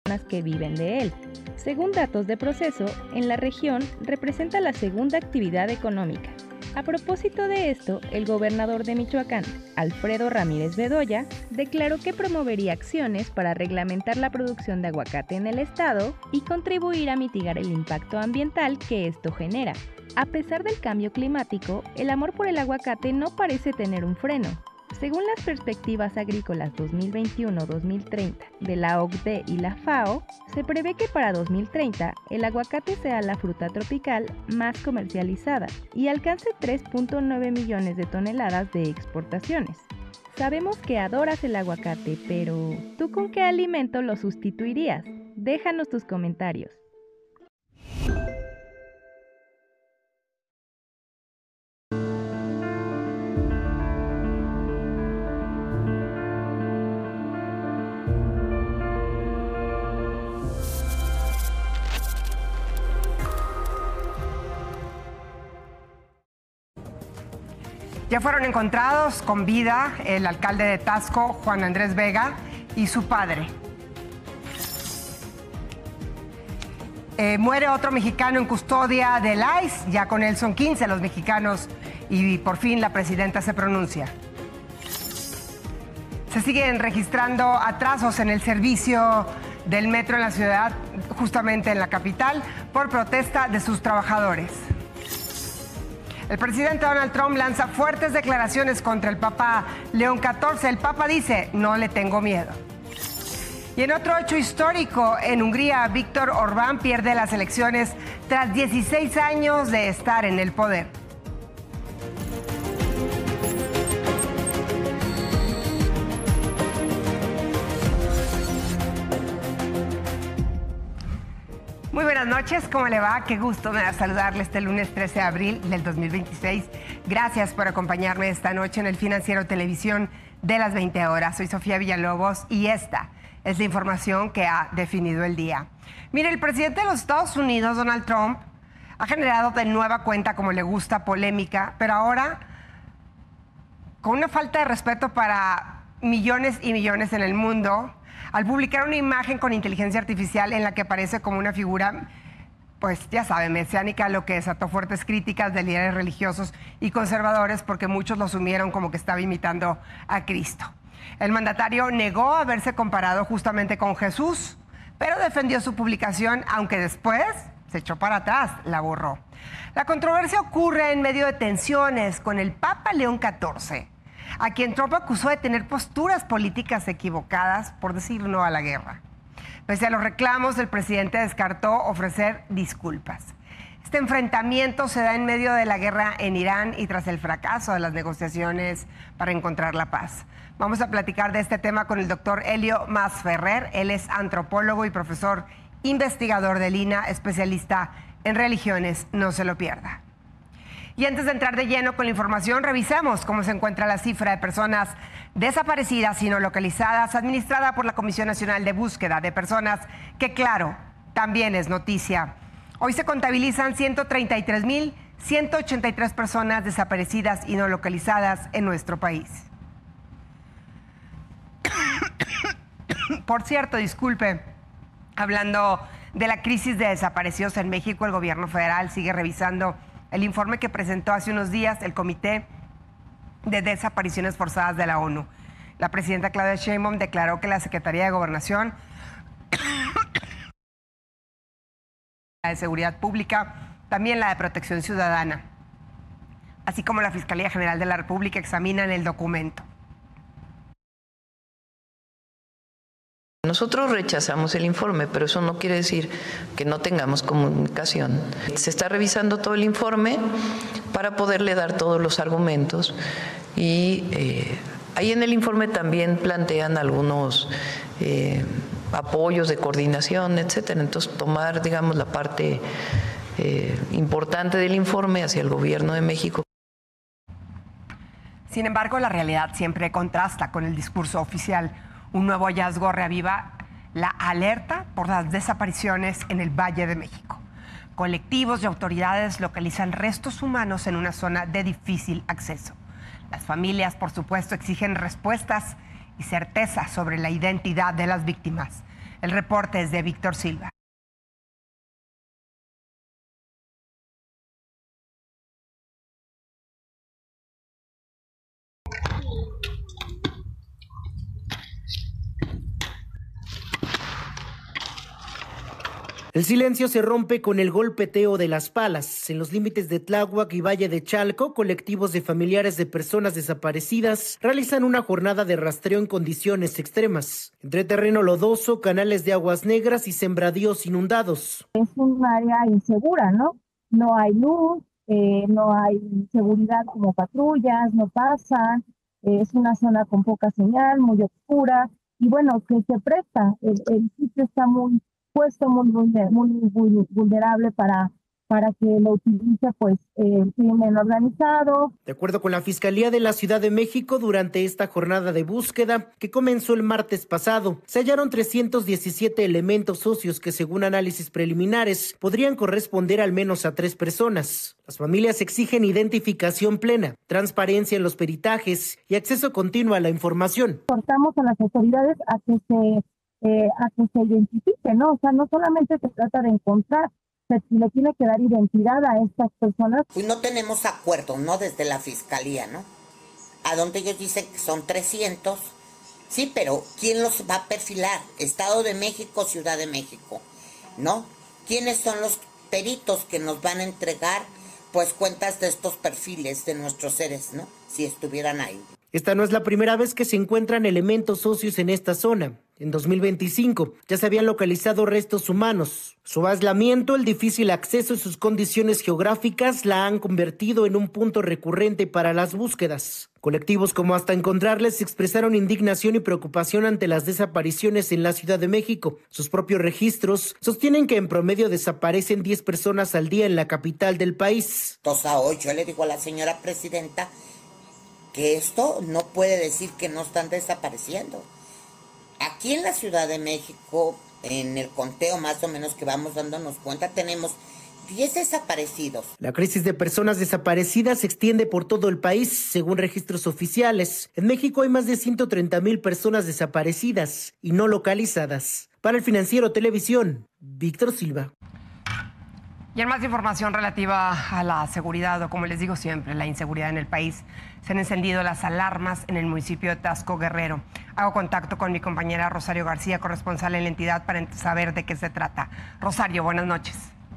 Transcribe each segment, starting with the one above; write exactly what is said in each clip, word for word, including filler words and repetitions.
que viven de él. Según datos de Proceso, en la región representa la segunda actividad económica. A propósito de esto, el gobernador de Michoacán, Alfredo Ramírez Bedoya, declaró que promovería acciones para reglamentar la producción de aguacate en el estado y contribuir a mitigar el impacto ambiental que esto genera. A pesar del cambio climático, el amor por el aguacate no parece tener un freno. Según las perspectivas agrícolas dos mil veintiuno a dos mil treinta de la O C D E y la FAO, se prevé que para dos mil treinta el aguacate sea la fruta tropical más comercializada y alcance tres punto nueve millones de toneladas de exportaciones. Sabemos que adoras el aguacate, pero ¿tú con qué alimento lo sustituirías? Déjanos tus comentarios. Ya fueron encontrados con vida el alcalde de Taxco, Juan Andrés Vega, y su padre. Eh, muere otro mexicano en custodia del I C E, ya con él son quince los mexicanos y por fin la presidenta se pronuncia. Se siguen registrando atrasos en el servicio del metro en la ciudad, justamente en la capital, por protesta de sus trabajadores. El presidente Donald Trump lanza fuertes declaraciones contra el Papa León catorce. El Papa dice, no le tengo miedo. Y en otro hecho histórico, en Hungría, Víctor Orbán pierde las elecciones tras dieciséis años de estar en el poder. Muy buenas noches, ¿cómo le va? Qué gusto me da saludarle este lunes trece de abril del dos mil veintiséis. Gracias por acompañarme esta noche en el Financiero Televisión de las veinte horas. Soy Sofía Villalobos y esta es la información que ha definido el día. Mire, el presidente de los Estados Unidos, Donald Trump, ha generado de nueva cuenta, como le gusta, polémica, pero ahora con una falta de respeto para millones y millones en el mundo, al publicar una imagen con inteligencia artificial en la que aparece como una figura, pues ya saben, mesiánica, lo que desató fuertes críticas de líderes religiosos y conservadores porque muchos lo asumieron como que estaba imitando a Cristo. El mandatario negó haberse comparado justamente con Jesús, pero defendió su publicación, aunque después se echó para atrás, la borró. La controversia ocurre en medio de tensiones con el Papa León catorce, a quien Trump acusó de tener posturas políticas equivocadas por decir no a la guerra. Pese a los reclamos, el presidente descartó ofrecer disculpas. Este enfrentamiento se da en medio de la guerra en Irán y tras el fracaso de las negociaciones para encontrar la paz. Vamos a platicar de este tema con el doctor Helio Masferrer. Él es antropólogo y profesor investigador del I N A, especialista en religiones. No se lo pierda. Y antes de entrar de lleno con la información, revisemos cómo se encuentra la cifra de personas desaparecidas y no localizadas administrada por la Comisión Nacional de Búsqueda de Personas, que claro, también es noticia. Hoy se contabilizan ciento treinta y tres mil ciento ochenta y tres personas desaparecidas y no localizadas en nuestro país. Por cierto, disculpe, hablando de la crisis de desaparecidos en México, el gobierno federal sigue revisando el informe que presentó hace unos días el Comité de Desapariciones Forzadas de la ONU. La presidenta Claudia Sheinbaum declaró que la Secretaría de Gobernación, la de Seguridad Pública, también la de Protección Ciudadana, así como la Fiscalía General de la República examinan el documento. Nosotros rechazamos el informe, pero eso no quiere decir que no tengamos comunicación. Se está revisando todo el informe para poderle dar todos los argumentos y eh, ahí en el informe también plantean algunos eh, apoyos de coordinación, etcétera. Entonces, tomar, digamos, la parte eh, importante del informe hacia el gobierno de México. Sin embargo, la realidad siempre contrasta con el discurso oficial. Un nuevo hallazgo reaviva la alerta por las desapariciones en el Valle de México. Colectivos y autoridades localizan restos humanos en una zona de difícil acceso. Las familias, por supuesto, exigen respuestas y certeza sobre la identidad de las víctimas. El reporte es de Víctor Silva. El silencio se rompe con el golpeteo de las palas. En los límites de Tláhuac y Valle de Chalco, colectivos de familiares de personas desaparecidas realizan una jornada de rastreo en condiciones extremas. Entre terreno lodoso, canales de aguas negras y sembradíos inundados. Es un área insegura, ¿no? No hay luz, eh, no hay seguridad como patrullas, no pasan. Eh, es una zona con poca señal, muy oscura. Y bueno, que se presta. El, el sitio está muy... puesto muy, muy, muy vulnerable para, para que lo utilice pues el crimen organizado. De acuerdo con la Fiscalía de la Ciudad de México, durante esta jornada de búsqueda que comenzó el martes pasado, se hallaron trescientos diecisiete elementos óseos que, según análisis preliminares, podrían corresponder al menos a tres personas. Las familias exigen identificación plena, transparencia en los peritajes y acceso continuo a la información. Exhortamos a las autoridades a que se Eh, a que se identifique, ¿no? O sea, no solamente se trata de encontrar, se le tiene que dar identidad a estas personas. Pues no tenemos acuerdo, ¿no? Desde la Fiscalía, ¿no? A donde ellos dicen que son trescientos, sí, pero ¿quién los va a perfilar? Estado de México, Ciudad de México, ¿no? ¿Quiénes son los peritos que nos van a entregar, pues, cuentas de estos perfiles de nuestros seres, ¿no? Si estuvieran ahí. Esta no es la primera vez que se encuentran elementos óseos en esta zona. En dos mil veinticinco ya se habían localizado restos humanos. Su aislamiento, el difícil acceso y sus condiciones geográficas la han convertido en un punto recurrente para las búsquedas. Colectivos como Hasta Encontrarles expresaron indignación y preocupación ante las desapariciones en la Ciudad de México. Sus propios registros sostienen que en promedio desaparecen diez personas al día en la capital del país. Entonces hoy yo le digo a la señora presidenta que esto no puede decir que no están desapareciendo. Aquí en la Ciudad de México, en el conteo más o menos que vamos dándonos cuenta, tenemos diez desaparecidos. La crisis de personas desaparecidas se extiende por todo el país, según registros oficiales. En México hay más de ciento treinta mil personas desaparecidas y no localizadas. Para El Financiero Televisión, Víctor Silva. Y en más información relativa a la seguridad, o como les digo siempre, la inseguridad en el país, se han encendido las alarmas en el municipio de Taxco, Guerrero. Hago contacto con mi compañera Rosario García, corresponsal en la entidad, para saber de qué se trata. Rosario, buenas noches.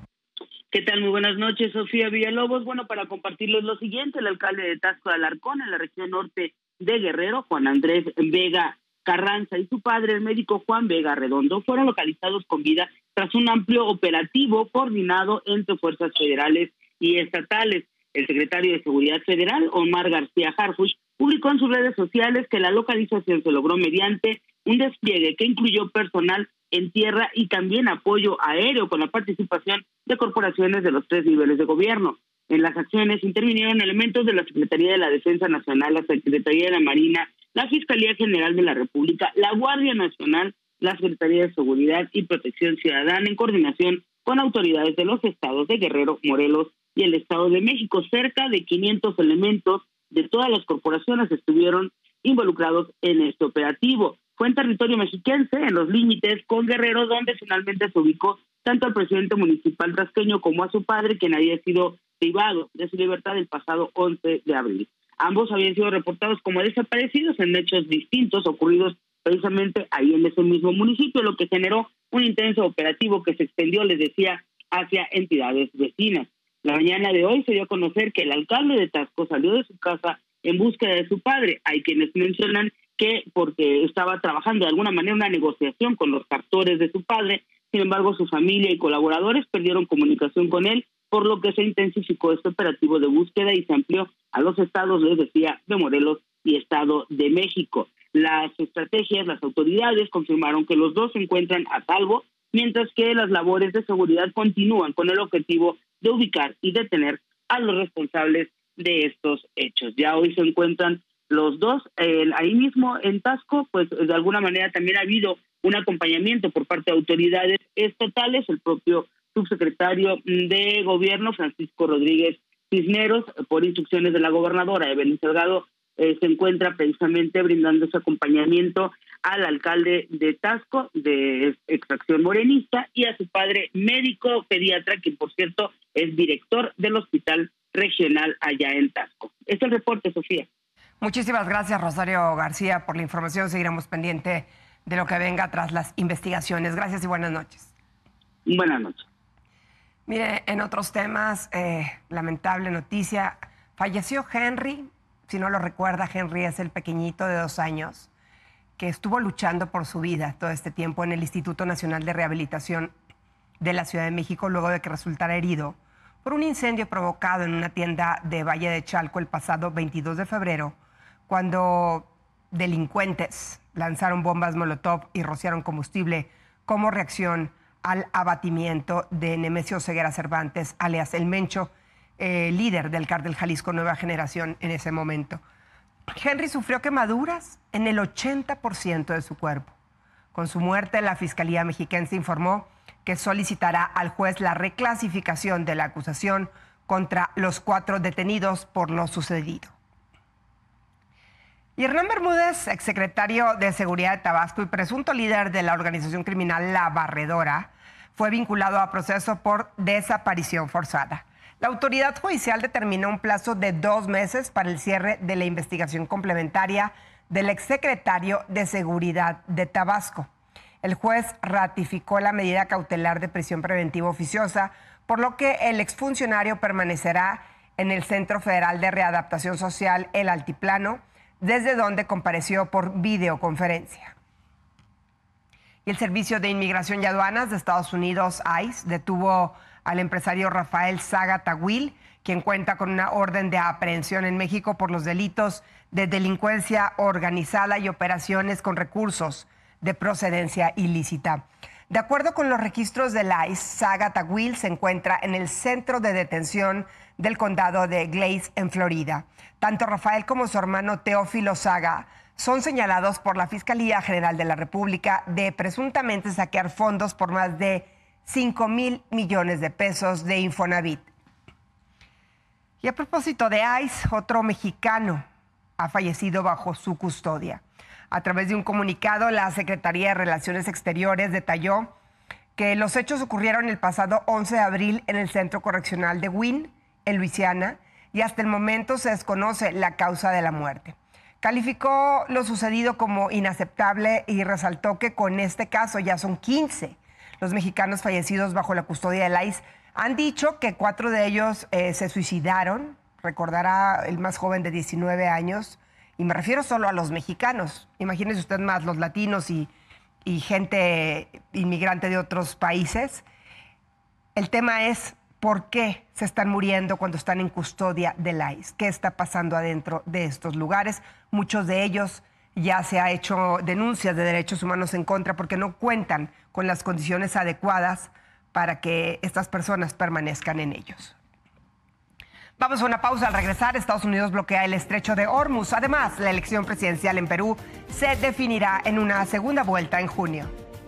¿Qué tal? Muy buenas noches, Sofía Villalobos. Bueno, para compartirles lo siguiente, el alcalde de Taxco de Alarcón, en la región norte de Guerrero, Juan Andrés Vega Carranza, y su padre, el médico Juan Vega Redondo, fueron localizados con vida tras un amplio operativo coordinado entre fuerzas federales y estatales. El secretario de Seguridad Federal, Omar García Harfuch, publicó en sus redes sociales que la localización se logró mediante un despliegue que incluyó personal en tierra y también apoyo aéreo con la participación de corporaciones de los tres niveles de gobierno. En las acciones intervinieron elementos de la Secretaría de la Defensa Nacional, la Secretaría de la Marina, la Fiscalía General de la República, la Guardia Nacional, la Secretaría de Seguridad y Protección Ciudadana, en coordinación con autoridades de los estados de Guerrero, Morelos y el Estado de México. Cerca de quinientos elementos de todas las corporaciones estuvieron involucrados en este operativo. Fue en territorio mexiquense, en los límites con Guerrero, donde finalmente se ubicó tanto al presidente municipal tasqueño como a su padre, quien había sido privado de su libertad el pasado once de abril. Ambos habían sido reportados como desaparecidos en hechos distintos ocurridos precisamente ahí en ese mismo municipio, lo que generó un intenso operativo que se extendió, les decía, hacia entidades vecinas. La mañana de hoy se dio a conocer que el alcalde de Taxco salió de su casa en búsqueda de su padre. Hay quienes mencionan que porque estaba trabajando de alguna manera una negociación con los captores de su padre. Sin embargo, su familia y colaboradores perdieron comunicación con él, por lo que se intensificó este operativo de búsqueda y se amplió a los estados, les decía, de Morelos y Estado de México. Las estrategias, las autoridades confirmaron que los dos se encuentran a salvo, mientras que las labores de seguridad continúan con el objetivo de ubicar y detener a los responsables de estos hechos. Ya hoy se encuentran los dos eh, ahí mismo en Taxco, pues de alguna manera también ha habido un acompañamiento por parte de autoridades estatales. El propio subsecretario de Gobierno, Francisco Rodríguez Cisneros, por instrucciones de la gobernadora Evelyn Salgado, eh, se encuentra precisamente brindando ese acompañamiento al alcalde de Taxco, de extracción morenista, y a su padre, médico pediatra, que por cierto es director del hospital regional allá en Taxco. Este es el reporte, Sofía. Muchísimas gracias, Rosario García, por la información. Seguiremos pendiente de lo que venga tras las investigaciones. Gracias y buenas noches. Buenas noches. Mire, en otros temas, eh, lamentable noticia, falleció Henry. Si no lo recuerda, Henry es el pequeñito de dos años que estuvo luchando por su vida todo este tiempo en el Instituto Nacional de Rehabilitación de la Ciudad de México, luego de que resultara herido por un incendio provocado en una tienda de Valle de Chalco el pasado veintidós de febrero, cuando delincuentes lanzaron bombas Molotov y rociaron combustible como reacción al abatimiento de Nemesio Ceguera Cervantes, alias El Mencho, eh, líder del Cártel Jalisco Nueva Generación en ese momento. Henry sufrió quemaduras en el ochenta por ciento de su cuerpo. Con su muerte, la Fiscalía Mexiquense informó que solicitará al juez la reclasificación de la acusación contra los cuatro detenidos por lo sucedido. Y Hernán Bermúdez, exsecretario de Seguridad de Tabasco y presunto líder de la organización criminal La Barredora, fue vinculado a proceso por desaparición forzada. La autoridad judicial determinó un plazo de dos meses para el cierre de la investigación complementaria del exsecretario de Seguridad de Tabasco. El juez ratificó la medida cautelar de prisión preventiva oficiosa, por lo que el exfuncionario permanecerá en el Centro Federal de Readaptación Social El Altiplano, desde donde compareció por videoconferencia. Y el Servicio de Inmigración y Aduanas de Estados Unidos, I C E, detuvo al empresario Rafael Saga Tawil, quien cuenta con una orden de aprehensión en México por los delitos de delincuencia organizada y operaciones con recursos de procedencia ilícita. De acuerdo con los registros del I C E, Saga Tawil se encuentra en el centro de detención del condado de Glades, en Florida. Tanto Rafael como su hermano Teófilo Saga son señalados por la Fiscalía General de la República de presuntamente saquear fondos por más de cinco mil millones de pesos de Infonavit. Y a propósito de I C E, otro mexicano ha fallecido bajo su custodia. A través de un comunicado, la Secretaría de Relaciones Exteriores detalló que los hechos ocurrieron el pasado once de abril en el Centro Correccional de Wynne, en Luisiana, y hasta el momento se desconoce la causa de la muerte. Calificó lo sucedido como inaceptable y resaltó que con este caso ya son quince los mexicanos fallecidos bajo la custodia del I C E. Han dicho que cuatro de ellos eh, se suicidaron, recordará el más joven de diecinueve años, y me refiero solo a los mexicanos. Imagínese usted más los latinos y, y gente inmigrante de otros países. El tema es por qué se están muriendo cuando están en custodia del I C E. ¿Qué está pasando adentro de estos lugares? Muchos de ellos ya se ha hecho denuncias de derechos humanos en contra porque no cuentan con las condiciones adecuadas para que estas personas permanezcan en ellos. Vamos a una pausa. Al regresar, Estados Unidos bloquea el estrecho de Hormuz. Además, la elección presidencial en Perú se definirá en una segunda vuelta en junio.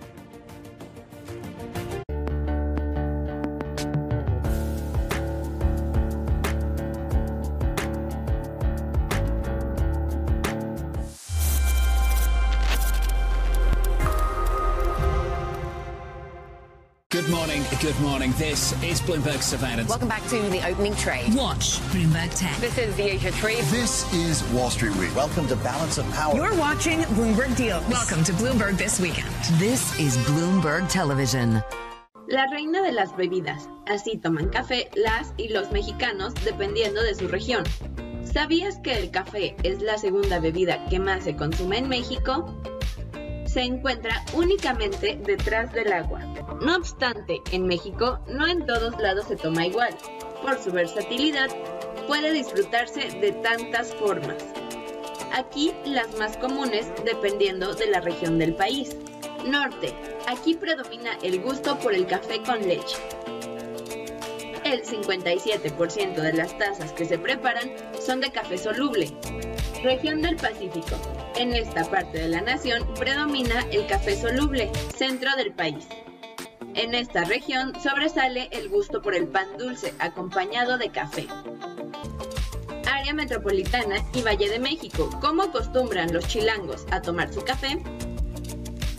Good morning, good morning. This is Bloomberg Surveillance. Welcome back to the opening trade. Watch Bloomberg Tech. This is the Asia Trade. This is Wall Street Week. Welcome to Balance of Power. You're watching Bloomberg Deals. Welcome to Bloomberg This Weekend. This is Bloomberg Television. La reina de las bebidas. Así toman café las y los mexicanos dependiendo de su región. ¿Sabías que el café es la segunda bebida que más se consume en México? Se encuentra únicamente detrás del agua. No obstante, en México no en todos lados se toma igual. Por su versatilidad, puede disfrutarse de tantas formas. Aquí las más comunes dependiendo de la región del país. Norte, aquí predomina el gusto por el café con leche. El cincuenta y siete por ciento de las tazas que se preparan son de café soluble. Región del Pacífico. En esta parte de la nación predomina el café soluble, centro del país. En esta región sobresale el gusto por el pan dulce acompañado de café. Área metropolitana y Valle de México. ¿Cómo acostumbran los chilangos a tomar su café?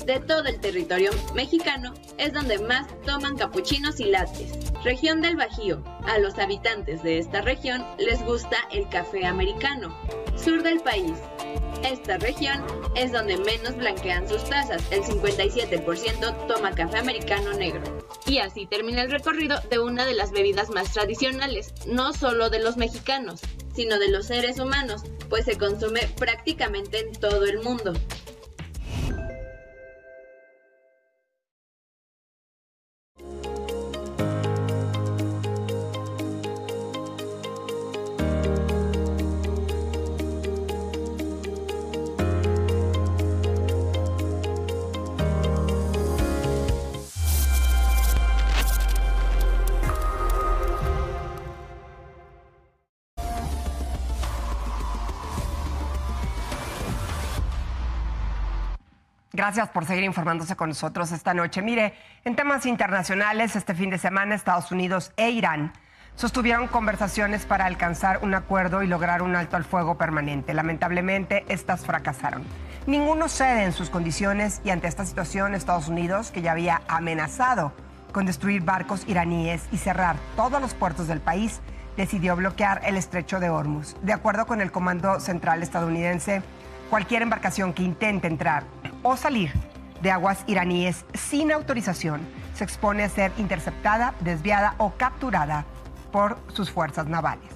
De todo el territorio mexicano es donde más toman capuchinos y lattes. Región del Bajío. A los habitantes de esta región les gusta el café americano. Sur del país. Esta región es donde menos blanquean sus tazas, el cincuenta y siete por ciento toma café americano negro. Y así termina el recorrido de una de las bebidas más tradicionales, no solo de los mexicanos, sino de los seres humanos, pues se consume prácticamente en todo el mundo. Gracias por seguir informándose con nosotros esta noche. Mire, en temas internacionales, este fin de semana Estados Unidos e Irán sostuvieron conversaciones para alcanzar un acuerdo y lograr un alto al fuego permanente. Lamentablemente, estas fracasaron. Ninguno cede en sus condiciones y ante esta situación, Estados Unidos, que ya había amenazado con destruir barcos iraníes y cerrar todos los puertos del país, decidió bloquear el estrecho de Hormuz. De acuerdo con el Comando Central estadounidense, cualquier embarcación que intente entrar o salir de aguas iraníes sin autorización se expone a ser interceptada, desviada o capturada por sus fuerzas navales.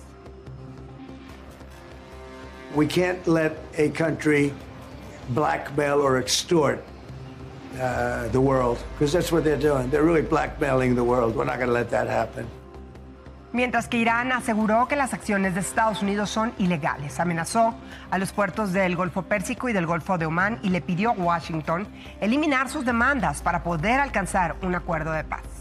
We can't let a country blackmail or extort uh, the world, because that's what they're doing. They're really blackmailing the world. We're not going to let that happen. Mientras que Irán aseguró que las acciones de Estados Unidos son ilegales. Amenazó a los puertos del Golfo Pérsico y del Golfo de Omán y le pidió a Washington eliminar sus demandas para poder alcanzar un acuerdo de paz.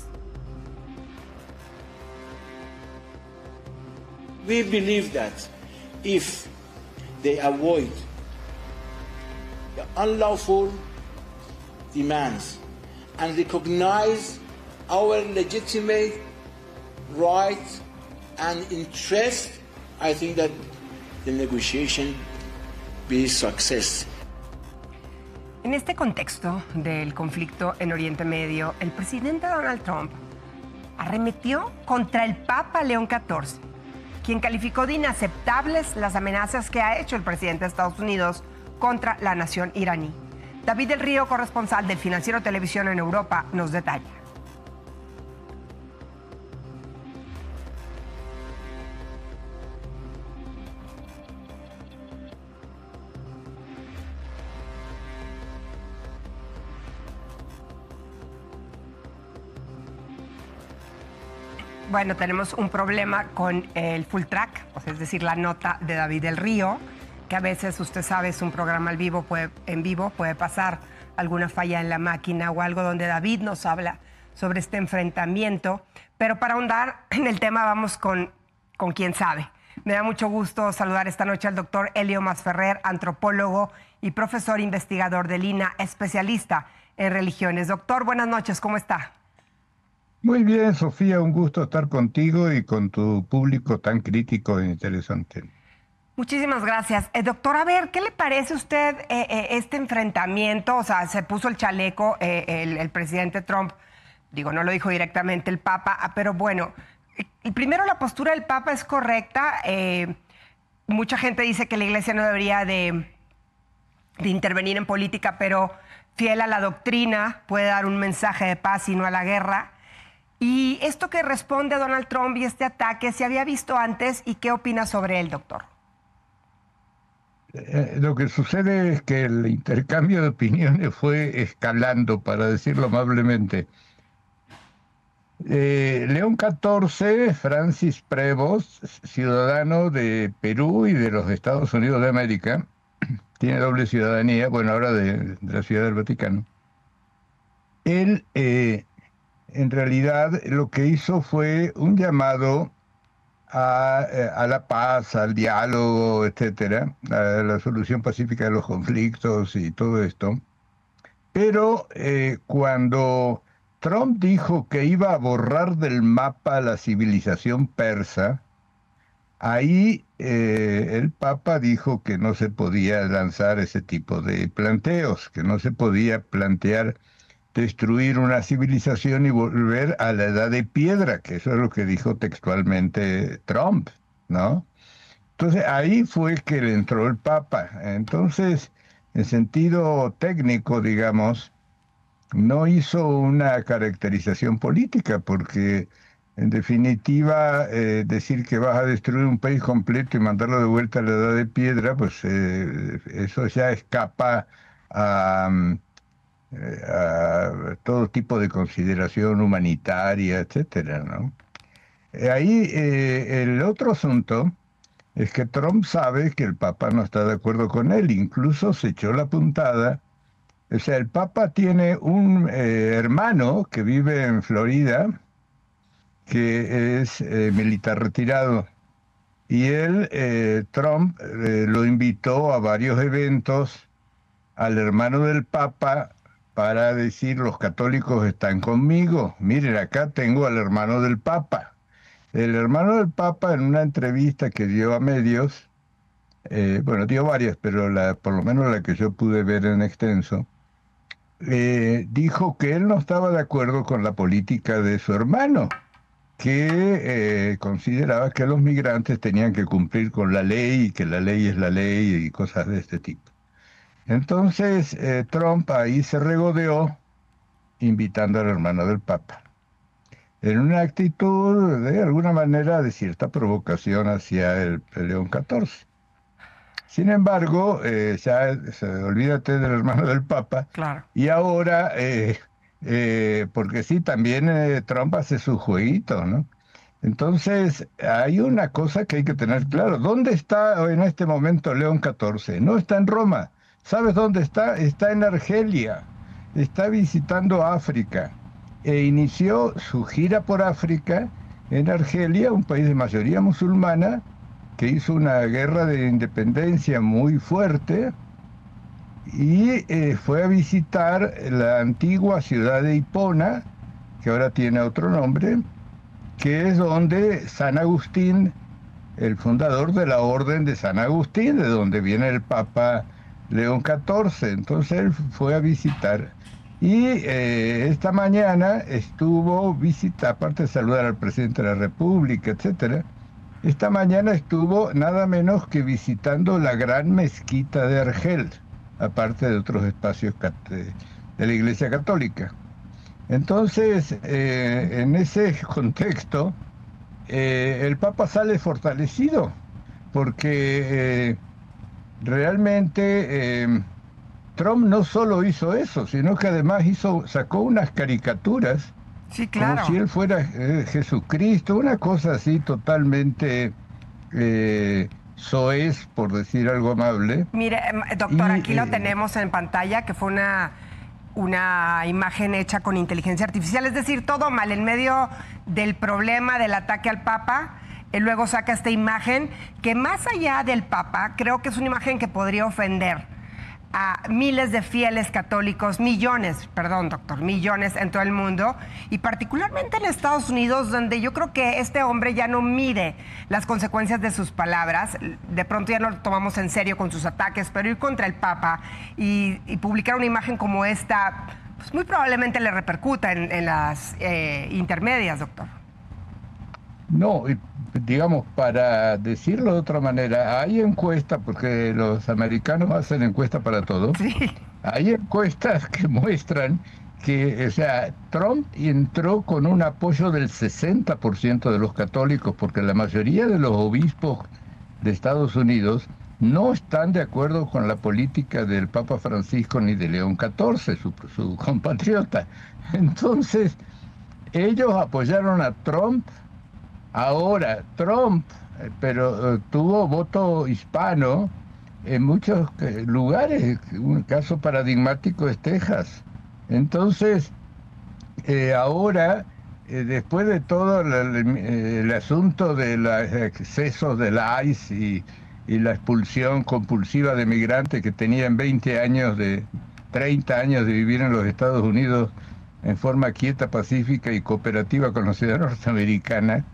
We believe that if they avoid the unlawful demands and recognize our legitimate rights and interest, I think that the negotiation be success. En este contexto del conflicto en Oriente Medio, el presidente Donald Trump arremetió contra el Papa León catorce, quien calificó de inaceptables las amenazas que ha hecho el presidente de Estados Unidos contra la nación iraní. David del Río, corresponsal del Financiero Televisión en Europa, nos detalla. Bueno, tenemos un problema con el full track, o sea, es decir, la nota de David del Río, que a veces, usted sabe, es un programa al vivo, puede, en vivo, puede pasar alguna falla en la máquina o algo donde David nos habla sobre este enfrentamiento. Pero para ahondar en el tema vamos con, con quien sabe. Me da mucho gusto saludar esta noche al doctor Elio Masferrer, antropólogo y profesor investigador del I N A, especialista en religiones. Doctor, buenas noches, ¿cómo está? Muy bien, Sofía, un gusto estar contigo y con tu público tan crítico e interesante. Muchísimas gracias. Eh, doctor, a ver, ¿qué le parece a usted eh, eh, este enfrentamiento? O sea, se puso el chaleco eh, el, el presidente Trump, digo, no lo dijo directamente el Papa, pero bueno, eh, primero la postura del Papa es correcta. Eh, mucha gente dice que la Iglesia no debería de, de intervenir en política, pero fiel a la doctrina puede dar un mensaje de paz y no a la guerra. Y esto que responde a Donald Trump y este ataque, ¿se había visto antes? ¿Y qué opina sobre él, doctor? Eh, lo que sucede es que el intercambio de opiniones fue escalando, para decirlo amablemente. Eh, León catorce, Francis Prevost, ciudadano de Perú y de los Estados Unidos de América, tiene doble ciudadanía, bueno, ahora de, de la Ciudad del Vaticano. Él... Eh, En realidad, lo que hizo fue un llamado a, a la paz, al diálogo, etcétera, a la solución pacífica de los conflictos y todo esto. Pero eh, cuando Trump dijo que iba a borrar del mapa la civilización persa, ahí eh, el Papa dijo que no se podía lanzar ese tipo de planteos, que no se podía plantear destruir una civilización y volver a la edad de piedra, que eso es lo que dijo textualmente Trump, ¿no? Entonces ahí fue que le entró el Papa. Entonces, en sentido técnico, digamos, no hizo una caracterización política, porque en definitiva eh, decir que vas a destruir un país completo y mandarlo de vuelta a la edad de piedra, pues eh, eso ya escapa a, a todo tipo de consideración humanitaria, etcétera, ¿no? Ahí eh, el otro asunto es que Trump sabe que el Papa no está de acuerdo con él, incluso se echó la puntada. O sea, el Papa tiene un eh, hermano que vive en Florida, que es eh, militar retirado, y él, eh, Trump, eh, lo invitó a varios eventos al hermano del Papa para decir: los católicos están conmigo, miren, acá tengo al hermano del Papa. El hermano del Papa, en una entrevista que dio a medios, eh, bueno, dio varias, pero la, por lo menos la que yo pude ver en extenso, eh, dijo que él no estaba de acuerdo con la política de su hermano, que eh, consideraba que los migrantes tenían que cumplir con la ley y que la ley es la ley y cosas de este tipo. Entonces eh, Trump ahí se regodeó invitando al hermano del Papa, en una actitud de alguna manera de cierta provocación hacia el, el León catorce. Sin embargo, eh, ya se, olvídate del hermano del Papa, claro. Y ahora, eh, eh, porque sí, también eh, Trump hace su jueguito, ¿no? Entonces, hay una cosa que hay que tener claro. ¿Dónde está en este momento León catorce? No está en Roma. ¿Sabes dónde está? Está en Argelia. Está visitando África. E inició su gira por África en Argelia, un país de mayoría musulmana, que hizo una guerra de independencia muy fuerte, y eh, fue a visitar la antigua ciudad de Hipona, que ahora tiene otro nombre, que es donde San Agustín, el fundador de la Orden de San Agustín, de donde viene el Papa León catorce. Entonces él fue a visitar. Y eh, esta mañana estuvo visita, aparte de saludar al presidente de la República, etcétera, esta mañana estuvo nada menos que visitando la gran mezquita de Argel, aparte de otros espacios de la Iglesia Católica. Entonces, eh, en ese contexto, eh, el Papa sale fortalecido, porque eh, realmente eh, Trump no solo hizo eso, sino que además hizo, sacó unas caricaturas, sí, claro, como si él fuera eh, Jesucristo, una cosa así totalmente eh, soez, por decir algo amable. Mire, doctor, y, aquí lo eh, tenemos en pantalla, que fue una, una imagen hecha con inteligencia artificial, es decir, todo mal, en medio del problema del ataque al Papa. Él luego saca esta imagen que, más allá del Papa, creo que es una imagen que podría ofender a miles de fieles católicos, millones, perdón, doctor, millones en todo el mundo, y particularmente en Estados Unidos, donde yo creo que este hombre ya no mide las consecuencias de sus palabras. De pronto ya no lo tomamos en serio con sus ataques, pero ir contra el Papa y, y publicar una imagen como esta, pues muy probablemente le repercuta en, en las eh, intermedias, doctor. No, digamos, para decirlo de otra manera, hay encuestas, porque los americanos hacen encuestas para todo, sí. Hay encuestas que muestran que, o sea, Trump entró con un apoyo del sesenta por ciento de los católicos, porque la mayoría de los obispos de Estados Unidos no están de acuerdo con la política del Papa Francisco ni de León catorce, su, su compatriota. Entonces, ellos apoyaron a Trump. Ahora, Trump, pero uh, tuvo voto hispano en muchos eh, lugares. Un caso paradigmático es Texas. Entonces, eh, ahora, eh, después de todo la, el, el asunto de los excesos del I C E y, y la expulsión compulsiva de migrantes que tenían veinte años, de treinta años de vivir en los Estados Unidos en forma quieta, pacífica y cooperativa con la sociedad norteamericana,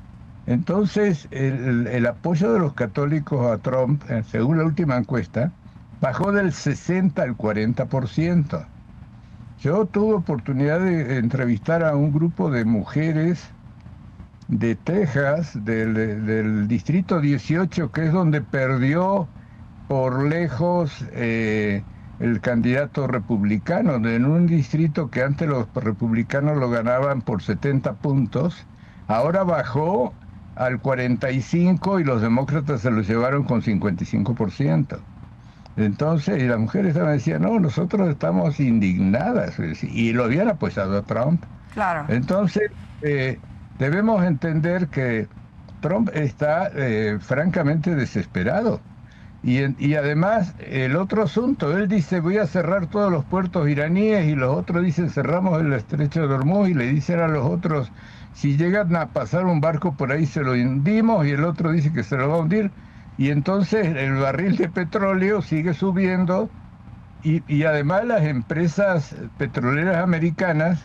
Entonces, el, el apoyo de los católicos a Trump, según la última encuesta, bajó del sesenta al cuarenta por ciento. Yo tuve oportunidad de entrevistar a un grupo de mujeres de Texas, del, del distrito dieciocho, que es donde perdió por lejos eh, el candidato republicano, en un distrito que antes los republicanos lo ganaban por setenta puntos, ahora bajó al cuarenta y cinco y los demócratas se lo llevaron con cincuenta y cinco por ciento. Entonces, y las mujeres me decían, no, nosotros estamos indignadas, y lo habían apoyado a Trump. Claro. Entonces, eh, debemos entender que Trump está eh, francamente desesperado. Y, y además, el otro asunto, él dice, voy a cerrar todos los puertos iraníes, y los otros dicen, cerramos el estrecho de Hormuz, y le dicen a los otros, si llegan a pasar un barco por ahí se lo hundimos, y el otro dice que se lo va a hundir. Y entonces el barril de petróleo sigue subiendo, y, y además las empresas petroleras americanas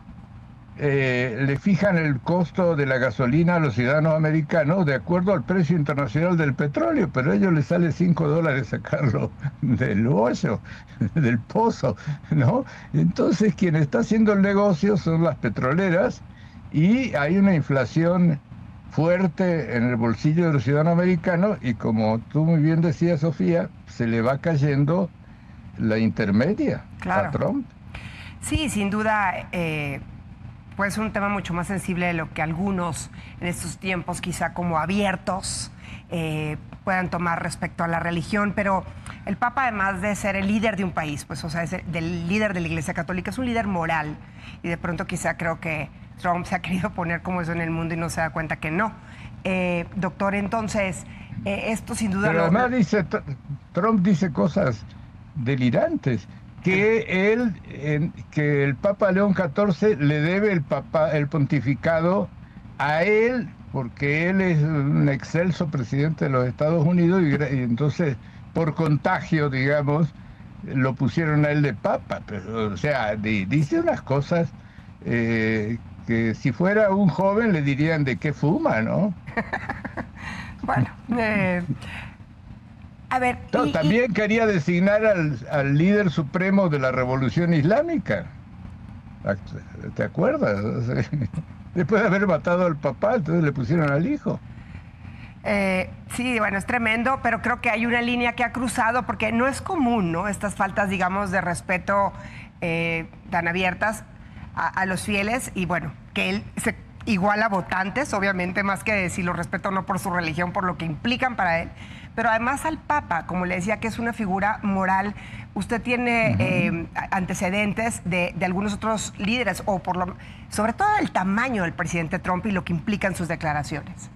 eh, le fijan el costo de la gasolina a los ciudadanos americanos de acuerdo al precio internacional del petróleo, pero a ellos les sale cinco dólares sacarlo del hoyo, del pozo, ¿no? Entonces quien está haciendo el negocio son las petroleras, y hay una inflación fuerte en el bolsillo de los ciudadanos americanos, y como tú muy bien decías, Sofía, se le va cayendo la intermedia claro. a Trump. Sí, sin duda, eh, pues un tema mucho más sensible de lo que algunos en estos tiempos quizá como abiertos eh, puedan tomar respecto a la religión, pero el Papa, además de ser el líder de un país, pues o sea, es el, del líder de la Iglesia Católica, es un líder moral, y de pronto quizá creo que Trump se ha querido poner como eso en el mundo y no se da cuenta que no. Eh, doctor, entonces, eh, esto sin duda... Pero lo... además dice, Trump dice cosas delirantes, que él, en, que el Papa León catorce le debe el, papa, el pontificado a él, porque él es un excelso presidente de los Estados Unidos, y, y entonces, por contagio, digamos, lo pusieron a él de Papa. Pero, o sea, di, dice unas cosas... Eh, que si fuera un joven le dirían de qué fuma, ¿no? Bueno, eh, a ver... No, y, también y... quería designar al, al líder supremo de la Revolución Islámica. ¿Te acuerdas? Después de haber matado al papá, entonces le pusieron al hijo. Eh, sí, bueno, es tremendo, pero creo que hay una línea que ha cruzado, porque no es común, ¿no? Estas faltas, digamos, de respeto eh, tan abiertas a, a los fieles, y bueno, que él se iguala a votantes, obviamente, más que si lo respeto no por su religión, por lo que implican para él, pero además al Papa, como le decía, que es una figura moral. Usted tiene uh-huh. eh, antecedentes de, de algunos otros líderes, o por lo, sobre todo el tamaño del presidente Trump y lo que implican sus declaraciones.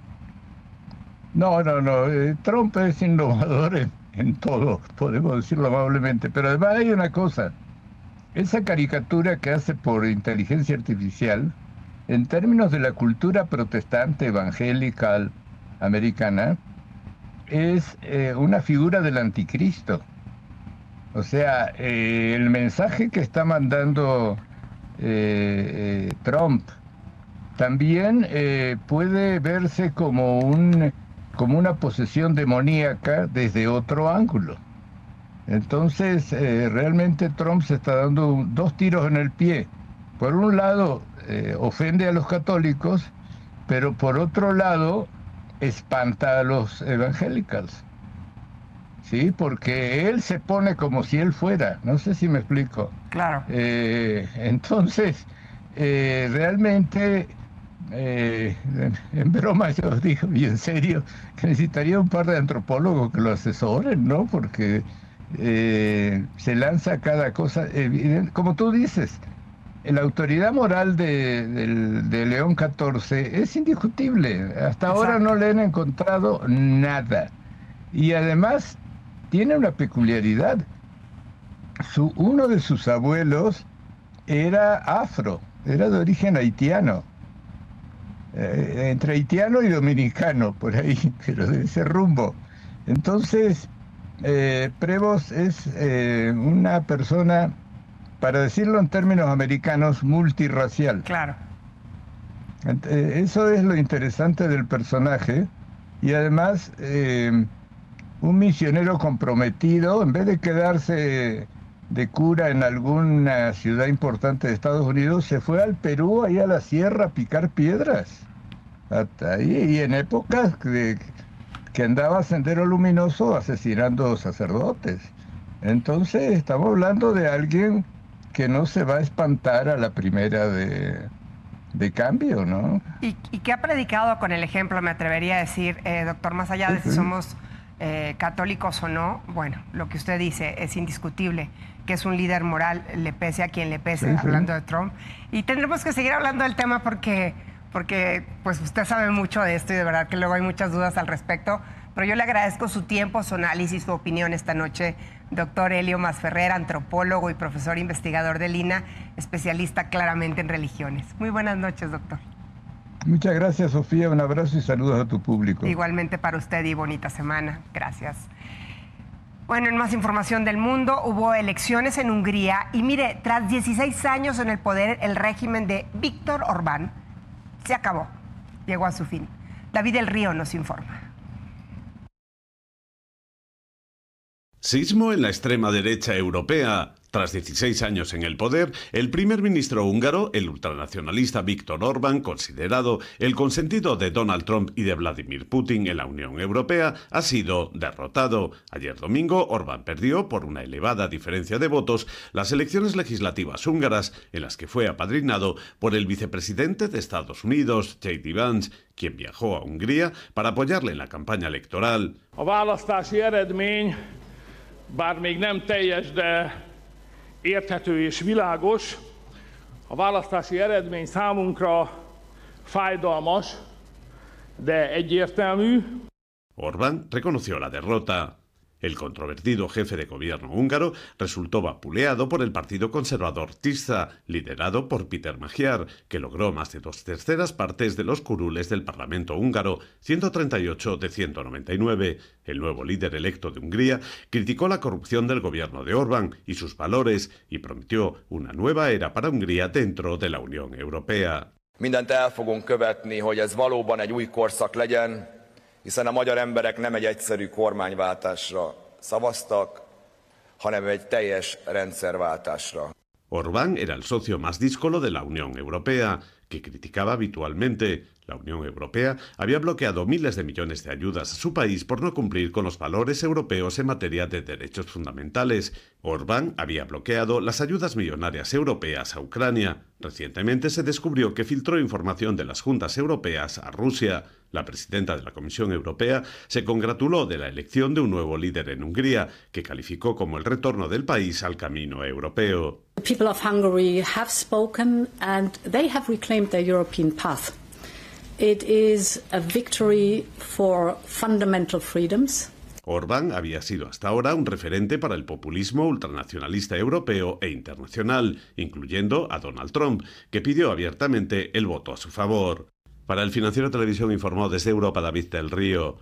No, no, no, eh, Trump es innovador en, en todo, podemos decirlo amablemente, pero además hay una cosa. Esa caricatura que hace por inteligencia artificial, en términos de la cultura protestante evangélica americana, es eh, una figura del anticristo. O sea, eh, el mensaje que está mandando eh, eh, Trump también eh, puede verse como, un, como una posesión demoníaca desde otro ángulo. Entonces, eh, realmente Trump se está dando un, dos tiros en el pie. Por un lado, eh, ofende a los católicos, pero por otro lado, espanta a los evangélicos. ¿Sí? Porque él se pone como si él fuera. No sé si me explico. Claro. Eh, entonces, eh, realmente, eh, en, en broma yo digo, y en serio, que necesitaría un par de antropólogos que lo asesoren, ¿no? Porque... Eh, se lanza cada cosa, eh, como tú dices, la autoridad moral de, de, de León catorce es indiscutible. Hasta Exacto. ahora no le han encontrado nada. Y además tiene una peculiaridad. Su, uno de sus abuelos era afro, era de origen haitiano, eh, entre haitiano y dominicano, por ahí, pero de ese rumbo. Entonces... Eh, Prevost es eh, una persona, para decirlo en términos americanos, multirracial. Claro. Eso es lo interesante del personaje. Y además, eh, un misionero comprometido, en vez de quedarse de cura en alguna ciudad importante de Estados Unidos, se fue al Perú, ahí a la sierra, a picar piedras. Hasta ahí, y en épocas de, que andaba Sendero Luminoso asesinando sacerdotes. Entonces, estamos hablando de alguien que no se va a espantar a la primera de, de cambio, ¿no? Y, y que ha predicado con el ejemplo, me atrevería a decir, eh, doctor, más allá de si somos eh, católicos o no, bueno, lo que usted dice es indiscutible, que es un líder moral, le pese a quien le pese, sí, hablando sí. de Trump. Y tendremos que seguir hablando del tema porque, porque pues usted sabe mucho de esto y de verdad que luego hay muchas dudas al respecto. Pero yo le agradezco su tiempo, su análisis, su opinión esta noche. Doctor Helio Masferrer, antropólogo y profesor investigador del I N A, especialista claramente en religiones. Muy buenas noches, doctor. Muchas gracias, Sofía. Un abrazo y saludos a tu público. Igualmente para usted y bonita semana. Gracias. Bueno, en más información del mundo, hubo elecciones en Hungría y mire, tras dieciséis años en el poder, el régimen de Víctor Orbán se acabó, llegó a su fin. David del Río nos informa. Sismo en la extrema derecha europea. Tras dieciséis años en el poder, el primer ministro húngaro, el ultranacionalista Viktor Orbán, considerado el consentido de Donald Trump y de Vladimir Putin en la Unión Europea, ha sido derrotado. Ayer domingo, Orbán perdió, por una elevada diferencia de votos, las elecciones legislativas húngaras, en las que fue apadrinado por el vicepresidente de Estados Unidos, J D Vance, quien viajó a Hungría para apoyarle en la campaña electoral. A választási eredmény, bár még nem teljes, de érthető és világos, a választási eredmény számunkra fájdalmas, de egyértelmű. Orbán reconoció la derrota. El controvertido jefe de gobierno húngaro resultó vapuleado por el partido conservador Tisza, liderado por Péter Magyar, que logró más de dos terceras partes de los curules del Parlamento húngaro, ciento treinta y ocho de ciento noventa y nueve. El nuevo líder electo de Hungría criticó la corrupción del gobierno de Orbán y sus valores y prometió una nueva era para Hungría dentro de la Unión Europea. Mindent el fogunk követni, hogy ez valóban egy új korszak legyen, hiszen a magyar emberek nem egy egyszerű kormányváltásra szavaztak, hanem egy teljes rendszerváltásra. Orbán era el socio más díscolo de la Unión Europea, que criticaba habitualmente. La Unión Europea había bloqueado miles de millones de ayudas a su país por no cumplir con los valores europeos en materia de derechos fundamentales. Orbán había bloqueado las ayudas millonarias europeas a Ucrania. Recientemente se descubrió que filtró información de las juntas europeas a Rusia. La presidenta de la Comisión Europea se congratuló de la elección de un nuevo líder en Hungría, que calificó como el retorno del país al camino europeo. The people of Hungary have spoken and they have reclaimed their European path. It is a victory for fundamental freedoms. Orbán había sido hasta ahora un referente para el populismo ultranacionalista europeo e internacional, incluyendo a Donald Trump, que pidió abiertamente el voto a su favor. Para el Financiero Televisión informó desde Europa David del Río.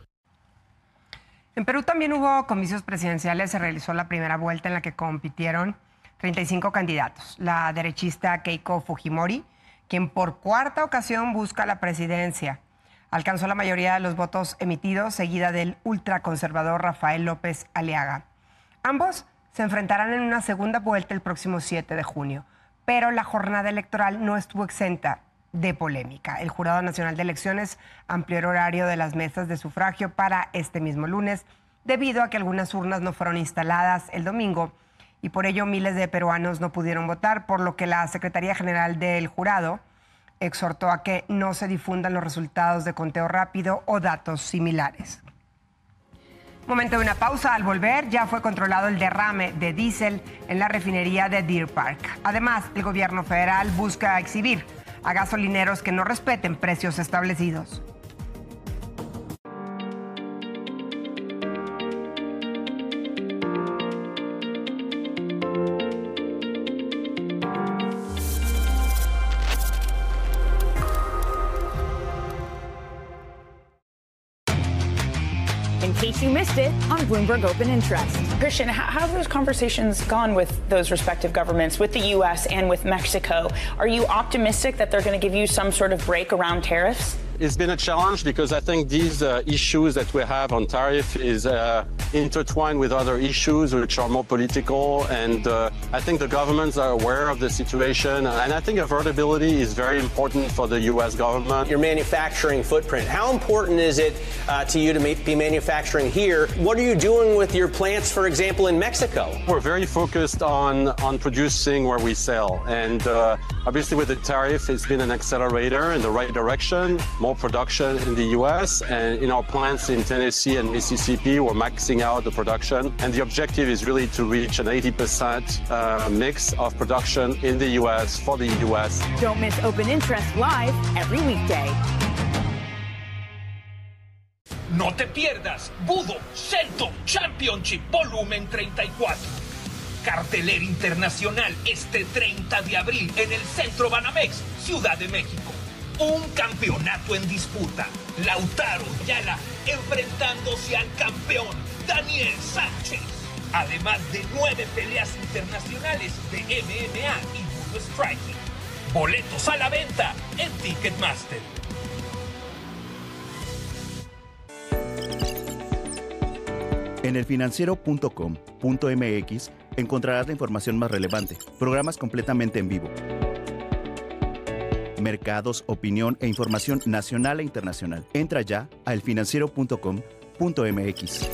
En Perú también hubo comicios presidenciales, se realizó la primera vuelta en la que compitieron treinta y cinco candidatos. La derechista Keiko Fujimori, quien por cuarta ocasión busca la presidencia, alcanzó la mayoría de los votos emitidos, seguida del ultraconservador Rafael López Aliaga. Ambos se enfrentarán en una segunda vuelta el próximo siete de junio, pero la jornada electoral no estuvo exenta de polémica. El Jurado Nacional de Elecciones amplió el horario de las mesas de sufragio para este mismo lunes, debido a que algunas urnas no fueron instaladas el domingo y por ello miles de peruanos no pudieron votar, por lo que la Secretaría General del Jurado exhortó a que no se difundan los resultados de conteo rápido o datos similares. Momento de una pausa. Al volver, ya fue controlado el derrame de diésel en la refinería de Deer Park. Además, el gobierno federal busca exhibir a gasolineros que no respeten precios establecidos. in case you missed it on Bloomberg Open Interest. Christian, how have those conversations gone with those respective governments, with the U S and with Mexico? Are you optimistic that they're going to give you some sort of break around tariffs? It's been a challenge because I think these uh, issues that we have on tariff is uh, intertwined with other issues which are more political, and uh, I think the governments are aware of the situation, and I think affordability is very important for the U S government. Your manufacturing footprint, how important is it uh, to you to ma- be manufacturing here? What are you doing with your plants, for example, in Mexico? We're very focused on, on producing where we sell, and uh, obviously with the tariff, it's been an accelerator in the right direction. More production in the U S, and in our plants in Tennessee and Mississippi, we're maxing out the production, and the objective is really to reach an eighty percent uh, mix of production in the U S for the U S. Don't miss Open Interest live every weekday. No te pierdas Budo Centum Championship Volumen treinta y cuatro. Cartelera internacional este treinta de abril en el Centro Banamex, Ciudad de México. Un campeonato en disputa. Lautaro Yala enfrentándose al campeón Daniel Sánchez. Además de nueve peleas internacionales de M M A y Budo Striking. Boletos a la venta en Ticketmaster. En elfinanciero punto com punto m x encontrarás la información más relevante, programas completamente en vivo, mercados, opinión e información nacional e internacional. Entra ya a elfinanciero punto com punto m x.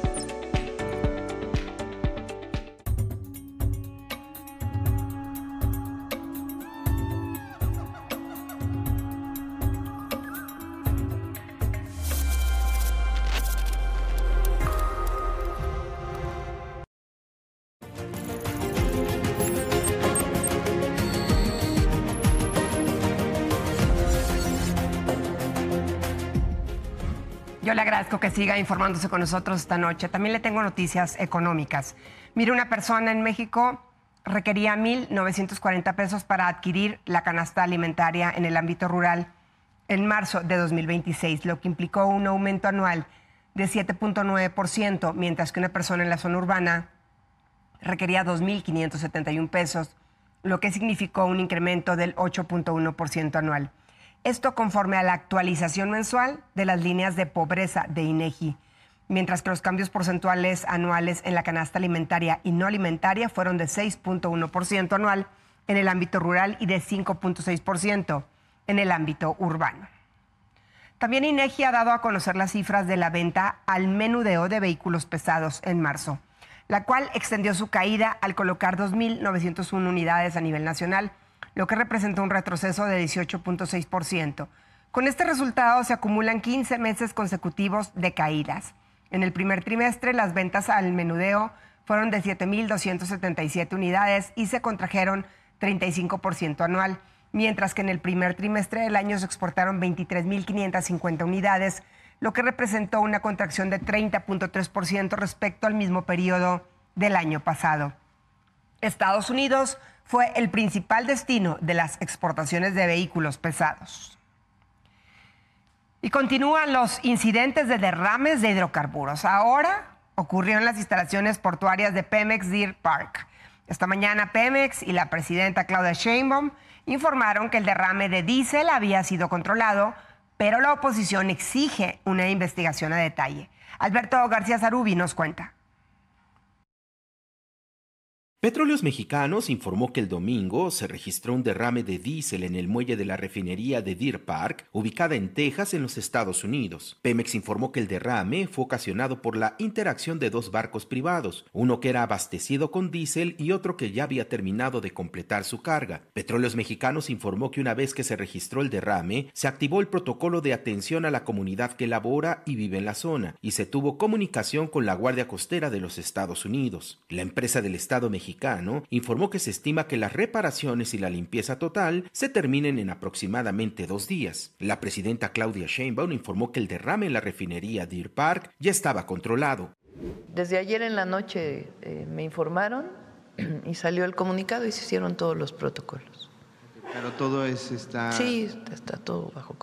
Yo le agradezco que siga informándose con nosotros esta noche. También le tengo noticias económicas. Mire, una persona en México requería mil novecientos cuarenta pesos para adquirir la canasta alimentaria en el ámbito rural en marzo de dos mil veintiséis, lo que implicó un aumento anual de siete punto nueve por ciento, mientras que una persona en la zona urbana requería dos mil quinientos setenta y un pesos, lo que significó un incremento del ocho punto uno por ciento anual. Esto conforme a la actualización mensual de las líneas de pobreza de INEGI, mientras que los cambios porcentuales anuales en la canasta alimentaria y no alimentaria fueron de seis punto uno por ciento anual en el ámbito rural y de cinco punto seis por ciento en el ámbito urbano. También INEGI ha dado a conocer las cifras de la venta al menudeo de vehículos pesados en marzo, la cual extendió su caída al colocar dos mil novecientas una unidades a nivel nacional, lo que representa un retroceso de dieciocho punto seis por ciento. Con este resultado se acumulan quince meses consecutivos de caídas. En el primer trimestre, las ventas al menudeo fueron de siete mil doscientas setenta y siete unidades y se contrajeron treinta y cinco por ciento anual, mientras que en el primer trimestre del año se exportaron veintitrés mil quinientas cincuenta unidades, lo que representó una contracción de treinta punto tres por ciento respecto al mismo periodo del año pasado. Estados Unidos fue el principal destino de las exportaciones de vehículos pesados. Y continúan los incidentes de derrames de hidrocarburos. Ahora ocurrió en las instalaciones portuarias de Pemex Deer Park. Esta mañana Pemex y la presidenta Claudia Sheinbaum informaron que el derrame de diésel había sido controlado, pero la oposición exige una investigación a detalle. Alberto García Zarubi nos cuenta. Petróleos Mexicanos informó que el domingo se registró un derrame de diésel en el muelle de la refinería de Deer Park, ubicada en Texas, en los Estados Unidos. Pemex informó que el derrame fue ocasionado por la interacción de dos barcos privados, uno que era abastecido con diésel y otro que ya había terminado de completar su carga. Petróleos Mexicanos informó que una vez que se registró el derrame, se activó el protocolo de atención a la comunidad que labora y vive en la zona, y se tuvo comunicación con la Guardia Costera de los Estados Unidos. La empresa del Estado mexicano informó que se estima que las reparaciones y la limpieza total se terminen en aproximadamente dos días. La presidenta Claudia Sheinbaum informó que el derrame en la refinería Deer Park ya estaba controlado. Desde ayer en la noche eh, me informaron y salió el comunicado y se hicieron todos los protocolos. Pero todo es, está... Sí, está todo bajo control.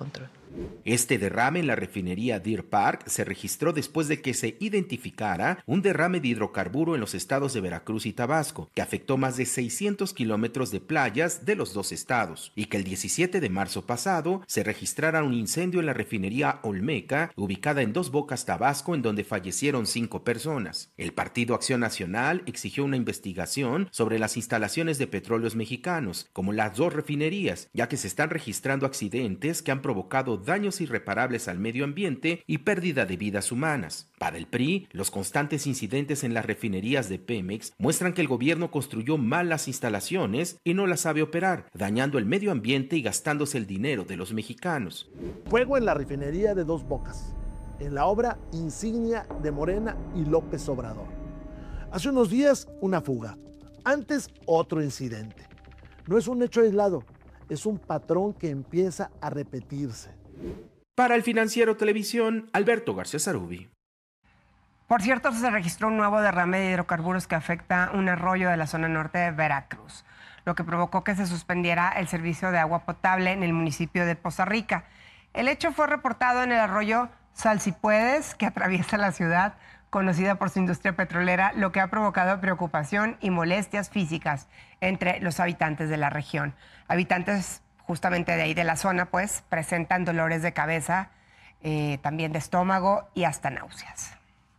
Este derrame en la refinería Deer Park se registró después de que se identificara un derrame de hidrocarburo en los estados de Veracruz y Tabasco, que afectó más de seiscientos kilómetros de playas de los dos estados, y que el diecisiete de marzo pasado se registrara un incendio en la refinería Olmeca, ubicada en Dos Bocas, Tabasco, en donde fallecieron cinco personas. El Partido Acción Nacional exigió una investigación sobre las instalaciones de petróleos mexicanos, como las dos refinerías, ya que se están registrando accidentes que han provocado daños irreparables al medio ambiente y pérdida de vidas humanas. Para el P R I, los constantes incidentes en las refinerías de Pemex muestran que el gobierno construyó mal las instalaciones y no las sabe operar, dañando el medio ambiente y gastándose el dinero de los mexicanos. Fuego en la refinería de Dos Bocas, en la obra insignia de Morena y López Obrador. Hace unos días, una fuga. Antes, otro incidente. No es un hecho aislado, es un patrón que empieza a repetirse. Para El Financiero Televisión, Alberto García Zarubi. Por cierto, se registró un nuevo derrame de hidrocarburos que afecta un arroyo de la zona norte de Veracruz, lo que provocó que se suspendiera el servicio de agua potable en el municipio de Poza Rica. El hecho fue reportado en el arroyo Salsipuedes, que atraviesa la ciudad, conocida por su industria petrolera, lo que ha provocado preocupación y molestias físicas entre los habitantes de la región. Habitantes justamente de ahí de la zona, pues, presentan dolores de cabeza, eh, también de estómago y hasta náuseas.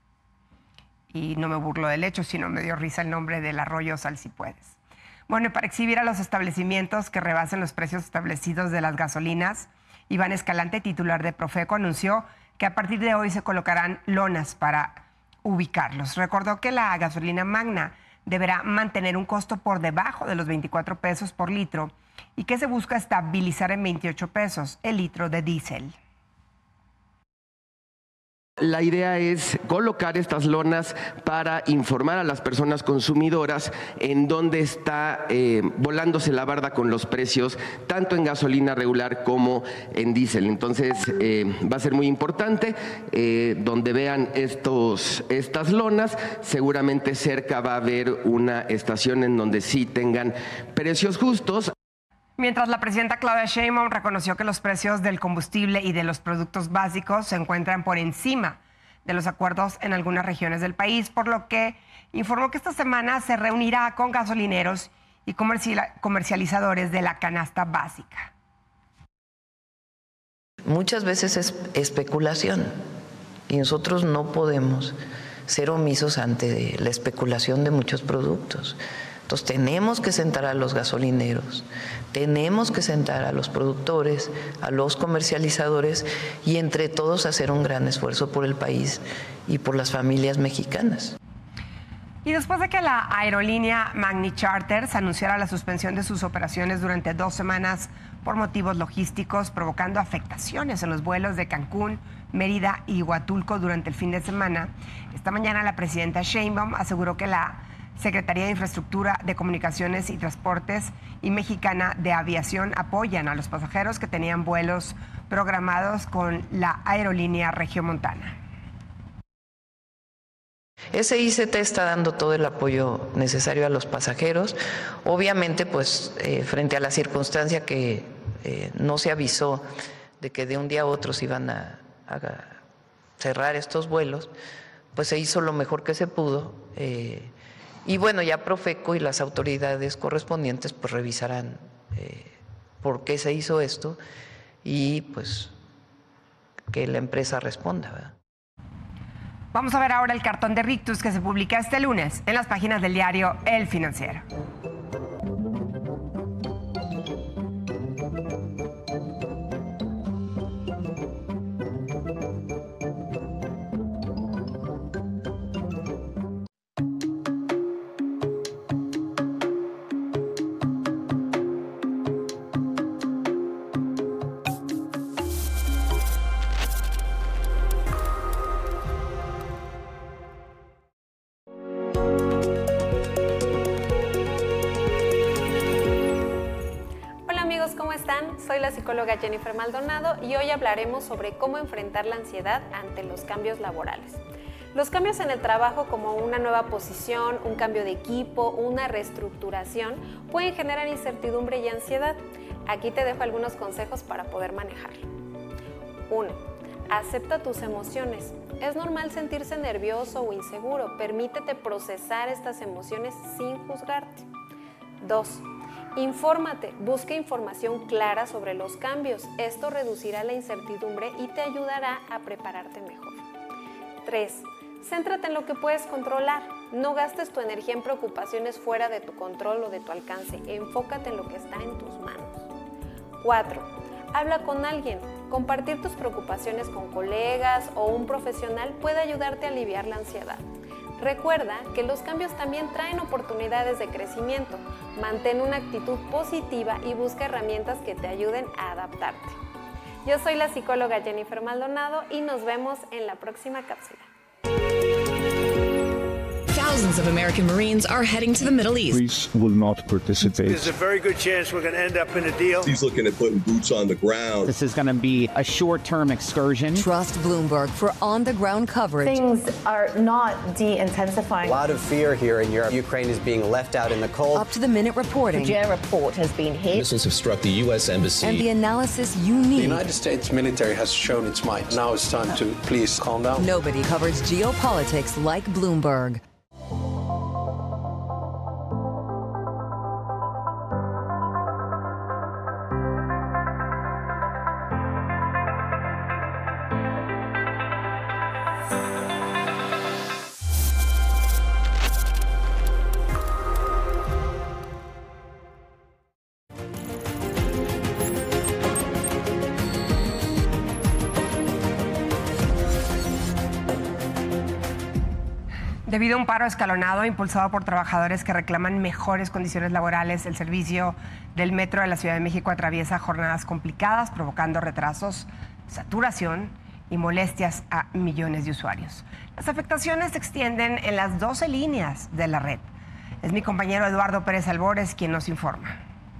Y no me burlo del hecho, sino me dio risa el nombre del arroyo Salsipuedes. Bueno, y para exhibir a los establecimientos que rebasen los precios establecidos de las gasolinas, Iván Escalante, titular de Profeco, anunció que a partir de hoy se colocarán lonas para ubicarlos. Recordó que la gasolina magna deberá mantener un costo por debajo de los veinticuatro pesos por litro y que se busca estabilizar en veintiocho pesos el litro de diésel. La idea es colocar estas lonas para informar a las personas consumidoras en dónde está eh, volándose la barda con los precios, tanto en gasolina regular como en diésel. Entonces eh, va a ser muy importante, eh, donde vean estos, estas lonas, seguramente cerca va a haber una estación en donde sí tengan precios justos. Mientras la presidenta Claudia Sheinbaum reconoció que los precios del combustible y de los productos básicos se encuentran por encima de los acuerdos en algunas regiones del país, por lo que informó que esta semana se reunirá con gasolineros y comercializadores de la canasta básica. Muchas veces es especulación y nosotros no podemos ser omisos ante la especulación de muchos productos. Entonces tenemos que sentar a los gasolineros, tenemos que sentar a los productores, a los comercializadores y entre todos hacer un gran esfuerzo por el país y por las familias mexicanas. Y después de que la aerolínea Magni Charters anunciara la suspensión de sus operaciones durante dos semanas por motivos logísticos, provocando afectaciones en los vuelos de Cancún, Mérida y Huatulco durante el fin de semana, esta mañana la presidenta Sheinbaum aseguró que la Secretaría de Infraestructura de Comunicaciones y Transportes y Mexicana de Aviación apoyan a los pasajeros que tenían vuelos programados con la aerolínea regiomontana. S I C T está dando todo el apoyo necesario a los pasajeros. Obviamente, pues, eh, frente a la circunstancia que eh, no se avisó de que de un día a otro se iban a, a cerrar estos vuelos, pues se hizo lo mejor que se pudo. Eh, Y bueno, ya Profeco y las autoridades correspondientes pues revisarán eh, por qué se hizo esto y pues que la empresa responda, ¿verdad? Vamos a ver ahora el cartón de rictus que se publica este lunes en las páginas del diario El Financiero. Soy la psicóloga Jennifer Maldonado y hoy hablaremos sobre cómo enfrentar la ansiedad ante los cambios laborales. Los cambios en el trabajo, como una nueva posición, un cambio de equipo, una reestructuración, pueden generar incertidumbre y ansiedad. Aquí te dejo algunos consejos para poder manejarlo. uno. Acepta tus emociones. Es normal sentirse nervioso o inseguro. Permítete procesar estas emociones sin juzgarte. dos. Infórmate. Busca información clara sobre los cambios. Esto reducirá la incertidumbre y te ayudará a prepararte mejor. tres. Céntrate en lo que puedes controlar. No gastes tu energía en preocupaciones fuera de tu control o de tu alcance. Enfócate en lo que está en tus manos. cuatro. Habla con alguien. Compartir tus preocupaciones con colegas o un profesional puede ayudarte a aliviar la ansiedad. Recuerda que los cambios también traen oportunidades de crecimiento. Mantén una actitud positiva y busca herramientas que te ayuden a adaptarte. Yo soy la psicóloga Jennifer Maldonado y nos vemos en la próxima cápsula. Thousands of American Marines are heading to the Middle East. Greece will not participate. There's a very good chance we're going to end up in a deal. He's looking at putting boots on the ground. This is going to be a short-term excursion. Trust Bloomberg for on-the-ground coverage. Things are not de-intensifying. A lot of fear here in Europe. Ukraine is being left out in the cold. Up-to-the-minute reporting. The Fujin report has been hit. Missiles have struck the U S Embassy. And the analysis you need. The United States military has shown its might. Now it's time to please calm down. Nobody covers geopolitics like Bloomberg. Debido a un paro escalonado impulsado por trabajadores que reclaman mejores condiciones laborales, el servicio del metro de la Ciudad de México atraviesa jornadas complicadas, provocando retrasos, saturación y molestias a millones de usuarios. Las afectaciones se extienden en las doce líneas de la red. Es mi compañero Eduardo Pérez Albores quien nos informa.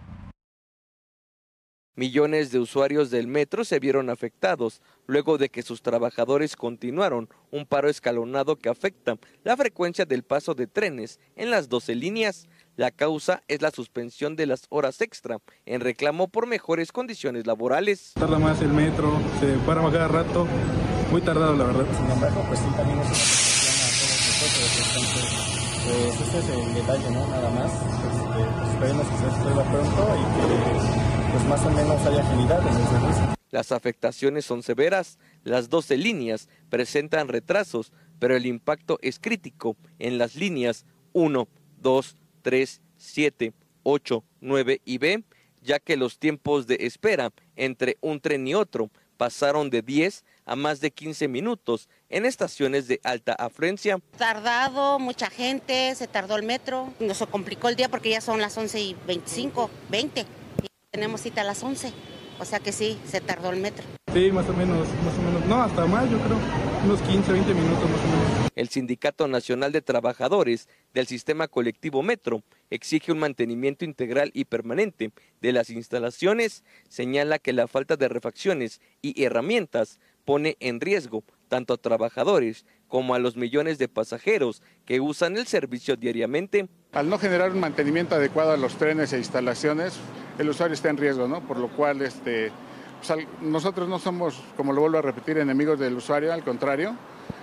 Millones de usuarios del metro se vieron afectados luego de que sus trabajadores continuaron un paro escalonado que afecta la frecuencia del paso de trenes en las doce líneas. La causa es la suspensión de las horas extra en reclamo por mejores condiciones laborales. Tarda más el metro, se para cada rato, muy tardado la verdad. Sin embargo, pues sí, también es una situación a todos nosotros, entonces pues ese es el detalle, ¿no? Nada más, este, pues esperemos que se resuelva pronto y que pues más o menos haya agilidad en el servicio. Las afectaciones son severas, las doce líneas presentan retrasos, pero el impacto es crítico en las líneas uno, dos, tres, siete, ocho, nueve y B, ya que los tiempos de espera entre un tren y otro pasaron de diez a más de quince minutos en estaciones de alta afluencia. Tardado, mucha gente, se tardó el metro, nos complicó el día porque ya son las once y veinticinco, veinte. Tenemos cita a las once, o sea que sí, se tardó el metro. Sí, más o menos, más o menos, no, hasta más yo creo, unos quince, veinte minutos más o menos. El Sindicato Nacional de Trabajadores del Sistema Colectivo Metro exige un mantenimiento integral y permanente de las instalaciones, señala que la falta de refacciones y herramientas pone en riesgo tanto a trabajadores como a los millones de pasajeros que usan el servicio diariamente. Al no generar un mantenimiento adecuado a los trenes e instalaciones, el usuario está en riesgo, ¿no? Por lo cual este, pues, nosotros no somos, como lo vuelvo a repetir, enemigos del usuario, al contrario,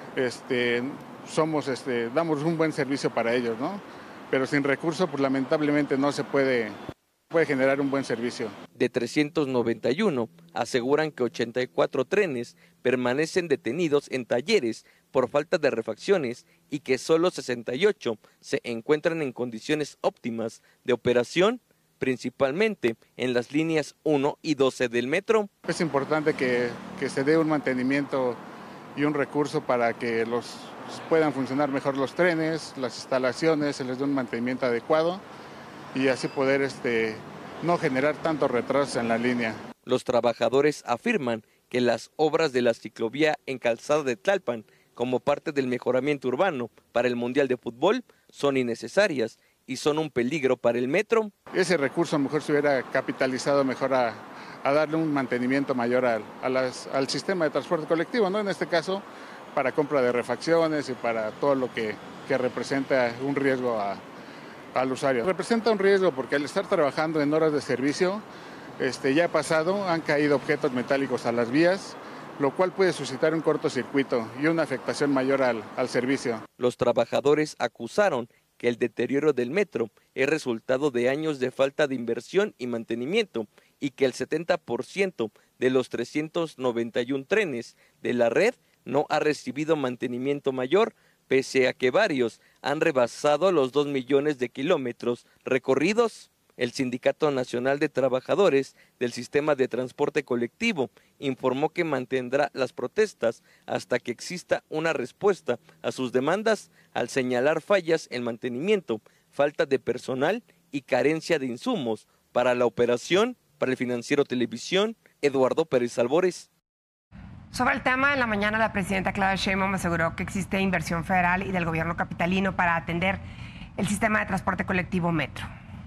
este, somos, este, damos un buen servicio para ellos, ¿no? Pero sin recursos, pues lamentablemente no se puede, puede generar un buen servicio. De trescientos noventa y uno, aseguran que ochenta y cuatro trenes permanecen detenidos en talleres por falta de refacciones y que solo sesenta y ocho se encuentran en condiciones óptimas de operación, principalmente en las líneas uno y doce del metro. Es importante que, que se dé un mantenimiento y un recurso para que los puedan funcionar mejor los trenes, las instalaciones, se les dé un mantenimiento adecuado y así poder este, no generar tantos retrasos en la línea. Los trabajadores afirman que las obras de la ciclovía en Calzada de Tlalpan, como parte del mejoramiento urbano para el Mundial de Fútbol, son innecesarias y son un peligro para el metro. Ese recurso a lo mejor se hubiera capitalizado mejor a, a darle un mantenimiento mayor al, a las, al sistema de transporte colectivo, ¿no? En este caso, para compra de refacciones y para todo lo que, que representa un riesgo a, al usuario. Representa un riesgo porque al estar trabajando en horas de servicio, este, ya ha pasado, han caído objetos metálicos a las vías, lo cual puede suscitar un cortocircuito y una afectación mayor al, al servicio. Los trabajadores acusaron que el deterioro del metro es resultado de años de falta de inversión y mantenimiento y que el setenta por ciento de los trescientos noventa y uno trenes de la red no ha recibido mantenimiento mayor, pese a que varios han rebasado los dos millones de kilómetros recorridos. El Sindicato Nacional de Trabajadores del Sistema de Transporte Colectivo informó que mantendrá las protestas hasta que exista una respuesta a sus demandas al señalar fallas en mantenimiento, falta de personal y carencia de insumos para la operación. Para el Financiero Televisión, Eduardo Pérez Albores. Sobre el tema, en la mañana la presidenta Claudia Sheinbaum aseguró que existe inversión federal y del gobierno capitalino para atender el sistema de transporte colectivo Metro.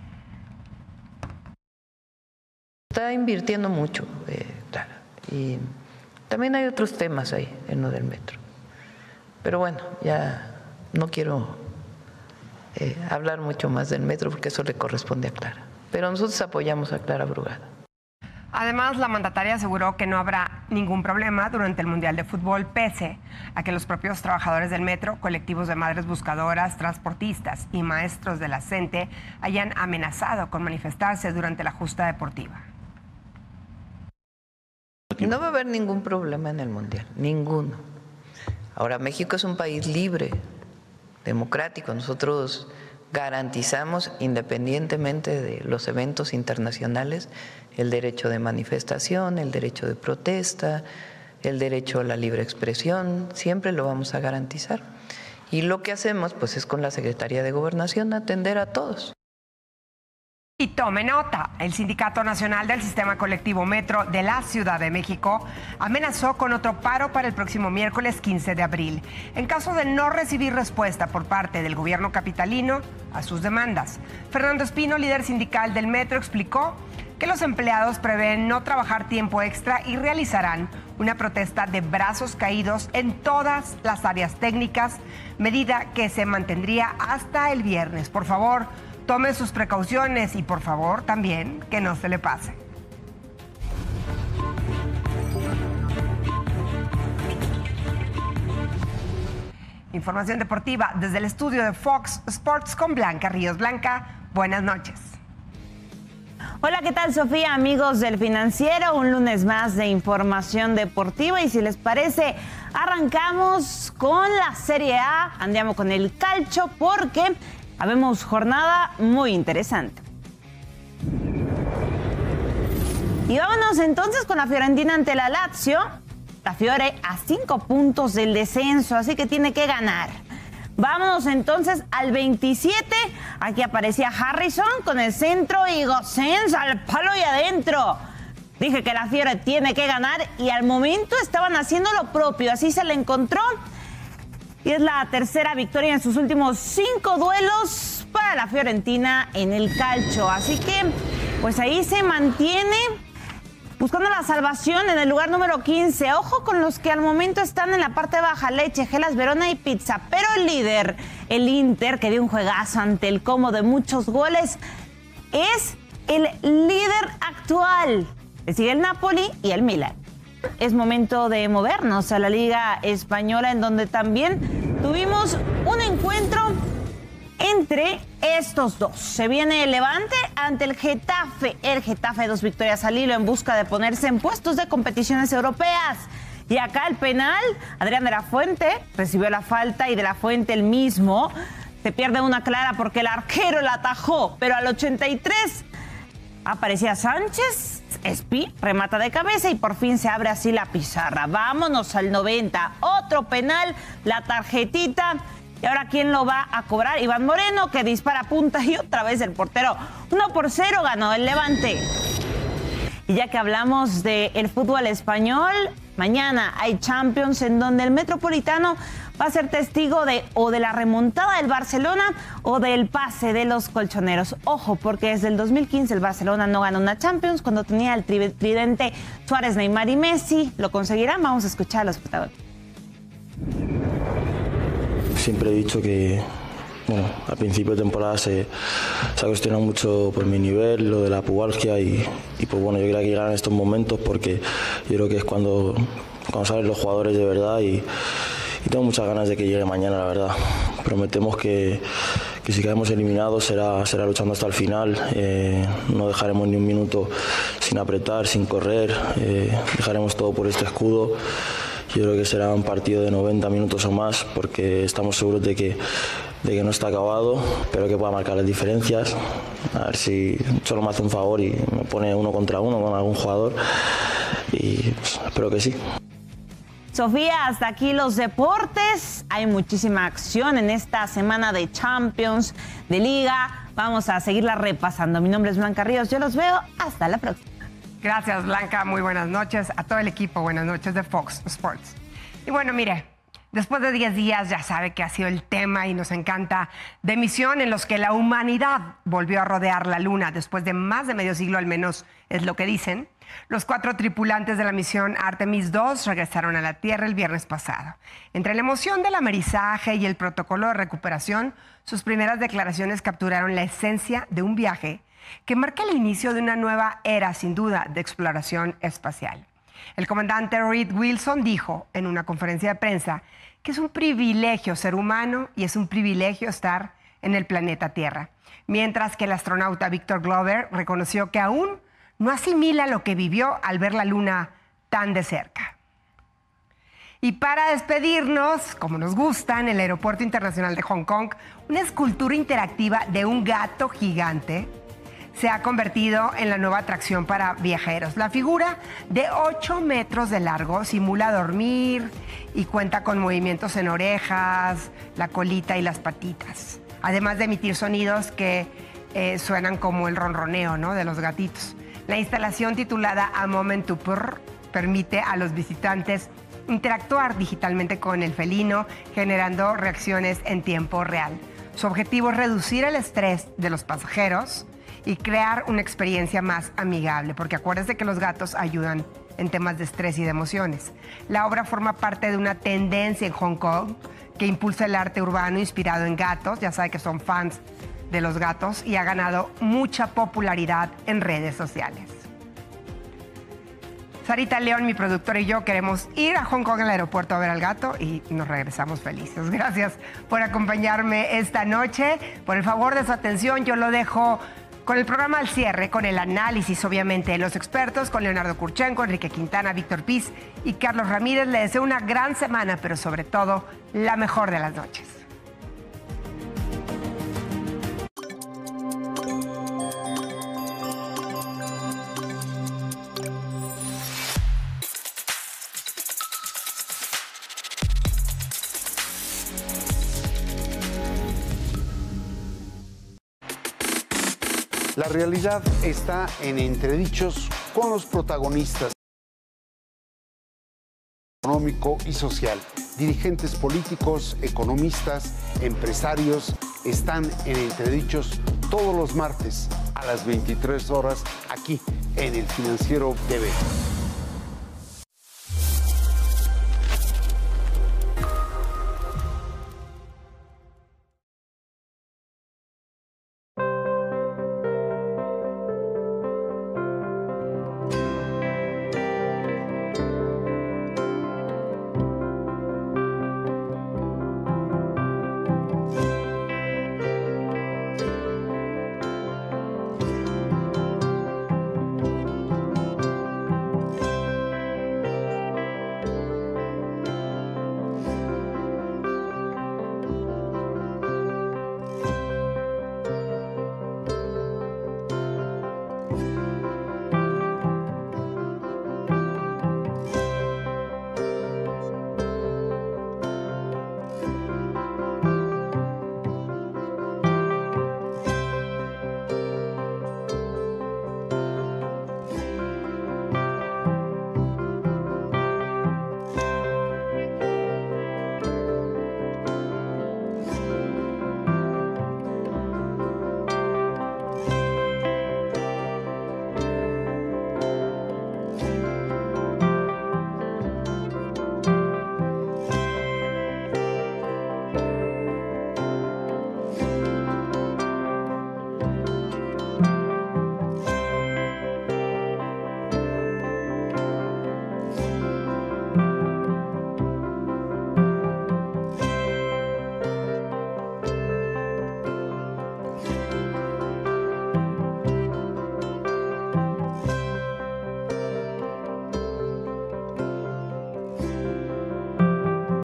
Está invirtiendo mucho, eh, claro, y también hay otros temas ahí en lo del metro. Pero bueno, ya no quiero eh, hablar mucho más del metro porque eso le corresponde a Clara. Pero nosotros apoyamos a Clara Brugada. Además, la mandataria aseguró que no habrá ningún problema durante el Mundial de Fútbol, pese a que los propios trabajadores del metro, colectivos de madres buscadoras, transportistas y maestros de la CENTE hayan amenazado con manifestarse durante la justa deportiva. No va a haber ningún problema en el Mundial, ninguno. Ahora, México es un país libre, democrático. Nosotros garantizamos, independientemente de los eventos internacionales, el derecho de manifestación, el derecho de protesta, el derecho a la libre expresión, siempre lo vamos a garantizar. Y lo que hacemos, pues, es con la Secretaría de Gobernación atender a todos. Y tome nota, el Sindicato Nacional del Sistema Colectivo Metro de la Ciudad de México amenazó con otro paro para el próximo miércoles quince de abril, en caso de no recibir respuesta por parte del gobierno capitalino a sus demandas. Fernando Espino, líder sindical del Metro, explicó que los empleados prevén no trabajar tiempo extra y realizarán una protesta de brazos caídos en todas las áreas técnicas, medida que se mantendría hasta el viernes. Por favor, tome sus precauciones y por favor también que no se le pase. Información deportiva desde el estudio de Fox Sports con Blanca Ríos. Blanca, buenas noches. Hola, ¿qué tal, Sofía? Amigos del Financiero, un lunes más de información deportiva y si les parece, arrancamos con la Serie A, andiamo con el calcio porque habemos jornada muy interesante. Y vámonos entonces con la Fiorentina ante la Lazio. La Fiore a cinco puntos del descenso, así que tiene que ganar. Vámonos entonces al veintisiete. Aquí aparecía Harrison con el centro y Gosens al palo y adentro. Dije que la Fiore tiene que ganar y al momento estaban haciendo lo propio. Así se le encontró. Y es la tercera victoria en sus últimos cinco duelos para la Fiorentina en el calcio. Así que, pues ahí se mantiene buscando la salvación en el lugar número quince. Ojo con los que al momento están en la parte baja, Lecce, Hellas Verona y Pizza. Pero el líder, el Inter, que dio un juegazo ante el Como de muchos goles, es el líder actual. Le sigue el Napoli y el Milan. Es momento de movernos a la Liga Española, en donde también tuvimos un encuentro entre estos dos. Se viene el Levante ante el Getafe. El Getafe, dos victorias al hilo en busca de ponerse en puestos de competiciones europeas. Y acá el penal, Adrián de la Fuente recibió la falta y de la Fuente el mismo. Se pierde una clara porque el arquero la atajó, pero al ochenta y tres aparecía Sánchez. Espi remata de cabeza y por fin se abre así la pizarra. Vámonos al noventa. Otro penal, la tarjetita. Y ahora, ¿quién lo va a cobrar? Iván Moreno, que dispara punta y otra vez el portero. uno por cero ganó el Levante. Y ya que hablamos del fútbol español, mañana hay Champions en donde el Metropolitano va a ser testigo de o de la remontada del Barcelona o del pase de los colchoneros. Ojo, porque desde el dos mil quince el Barcelona no ganó una Champions cuando tenía el tridente Suárez, Neymar y Messi. ¿Lo conseguirán? Vamos a escuchar a los protagonistas. Siempre he dicho que, bueno, al principio de temporada se, se ha cuestionado mucho por mi nivel, lo de la pubalgia y, y pues bueno, yo creo que llegar en estos momentos porque yo creo que es cuando cuando salen los jugadores de verdad y, y tengo muchas ganas de que llegue mañana, la verdad. Prometemos que, que si caemos eliminados será, será luchando hasta el final, eh, no dejaremos ni un minuto sin apretar, sin correr, eh, dejaremos todo por este escudo. Yo creo que será un partido de noventa minutos o más porque estamos seguros de que, de que no está acabado, pero que pueda marcar las diferencias. A ver si solo me hace un favor y me pone uno contra uno con algún jugador y pues, espero que sí. Sofía, hasta aquí los deportes. Hay muchísima acción en esta semana de Champions, de Liga. Vamos a seguirla repasando. Mi nombre es Blanca Ríos. Yo los veo. Hasta la próxima. Gracias, Blanca. Muy buenas noches a todo el equipo. Buenas noches de Fox Sports. Y bueno, mire, después de diez días ya sabe que ha sido el tema y nos encanta de misión en los que la humanidad volvió a rodear la Luna después de más de medio siglo, al menos es lo que dicen. Los cuatro tripulantes de la misión Artemis dos regresaron a la Tierra el viernes pasado. Entre la emoción del amerizaje y el protocolo de recuperación, sus primeras declaraciones capturaron la esencia de un viaje que marca el inicio de una nueva era, sin duda, de exploración espacial. El comandante Reed Wilson dijo en una conferencia de prensa que es un privilegio ser humano y es un privilegio estar en el planeta Tierra, mientras que el astronauta Victor Glover reconoció que aún no asimila lo que vivió al ver la Luna tan de cerca. Y para despedirnos, como nos gusta, en el Aeropuerto Internacional de Hong Kong, una escultura interactiva de un gato gigante se ha convertido en la nueva atracción para viajeros. La figura de ocho metros de largo simula dormir y cuenta con movimientos en orejas, la colita y las patitas, además de emitir sonidos que eh, suenan como el ronroneo, ¿no?, de los gatitos. La instalación, titulada A Moment to Purr, permite a los visitantes interactuar digitalmente con el felino, generando reacciones en tiempo real. Su objetivo es reducir el estrés de los pasajeros y crear una experiencia más amigable, porque acuérdense que los gatos ayudan en temas de estrés y de emociones. La obra forma parte de una tendencia en Hong Kong que impulsa el arte urbano inspirado en gatos. Ya sabe que son fans de los gatos y ha ganado mucha popularidad en redes sociales. Sarita León, mi productora, y yo queremos ir a Hong Kong al aeropuerto a ver al gato y nos regresamos felices. Gracias por acompañarme esta noche, por el favor de su atención. Yo lo dejo con el programa al cierre, con el análisis, obviamente, de los expertos, con Leonardo Kurchenko, Enrique Quintana, Víctor Piz y Carlos Ramírez. Le deseo una gran semana, pero sobre todo, la mejor de las noches. La realidad está en entredichos con los protagonistas económico y social. Dirigentes políticos, economistas, empresarios están en entredichos todos los martes a las veintitrés horas aquí en El Financiero T V.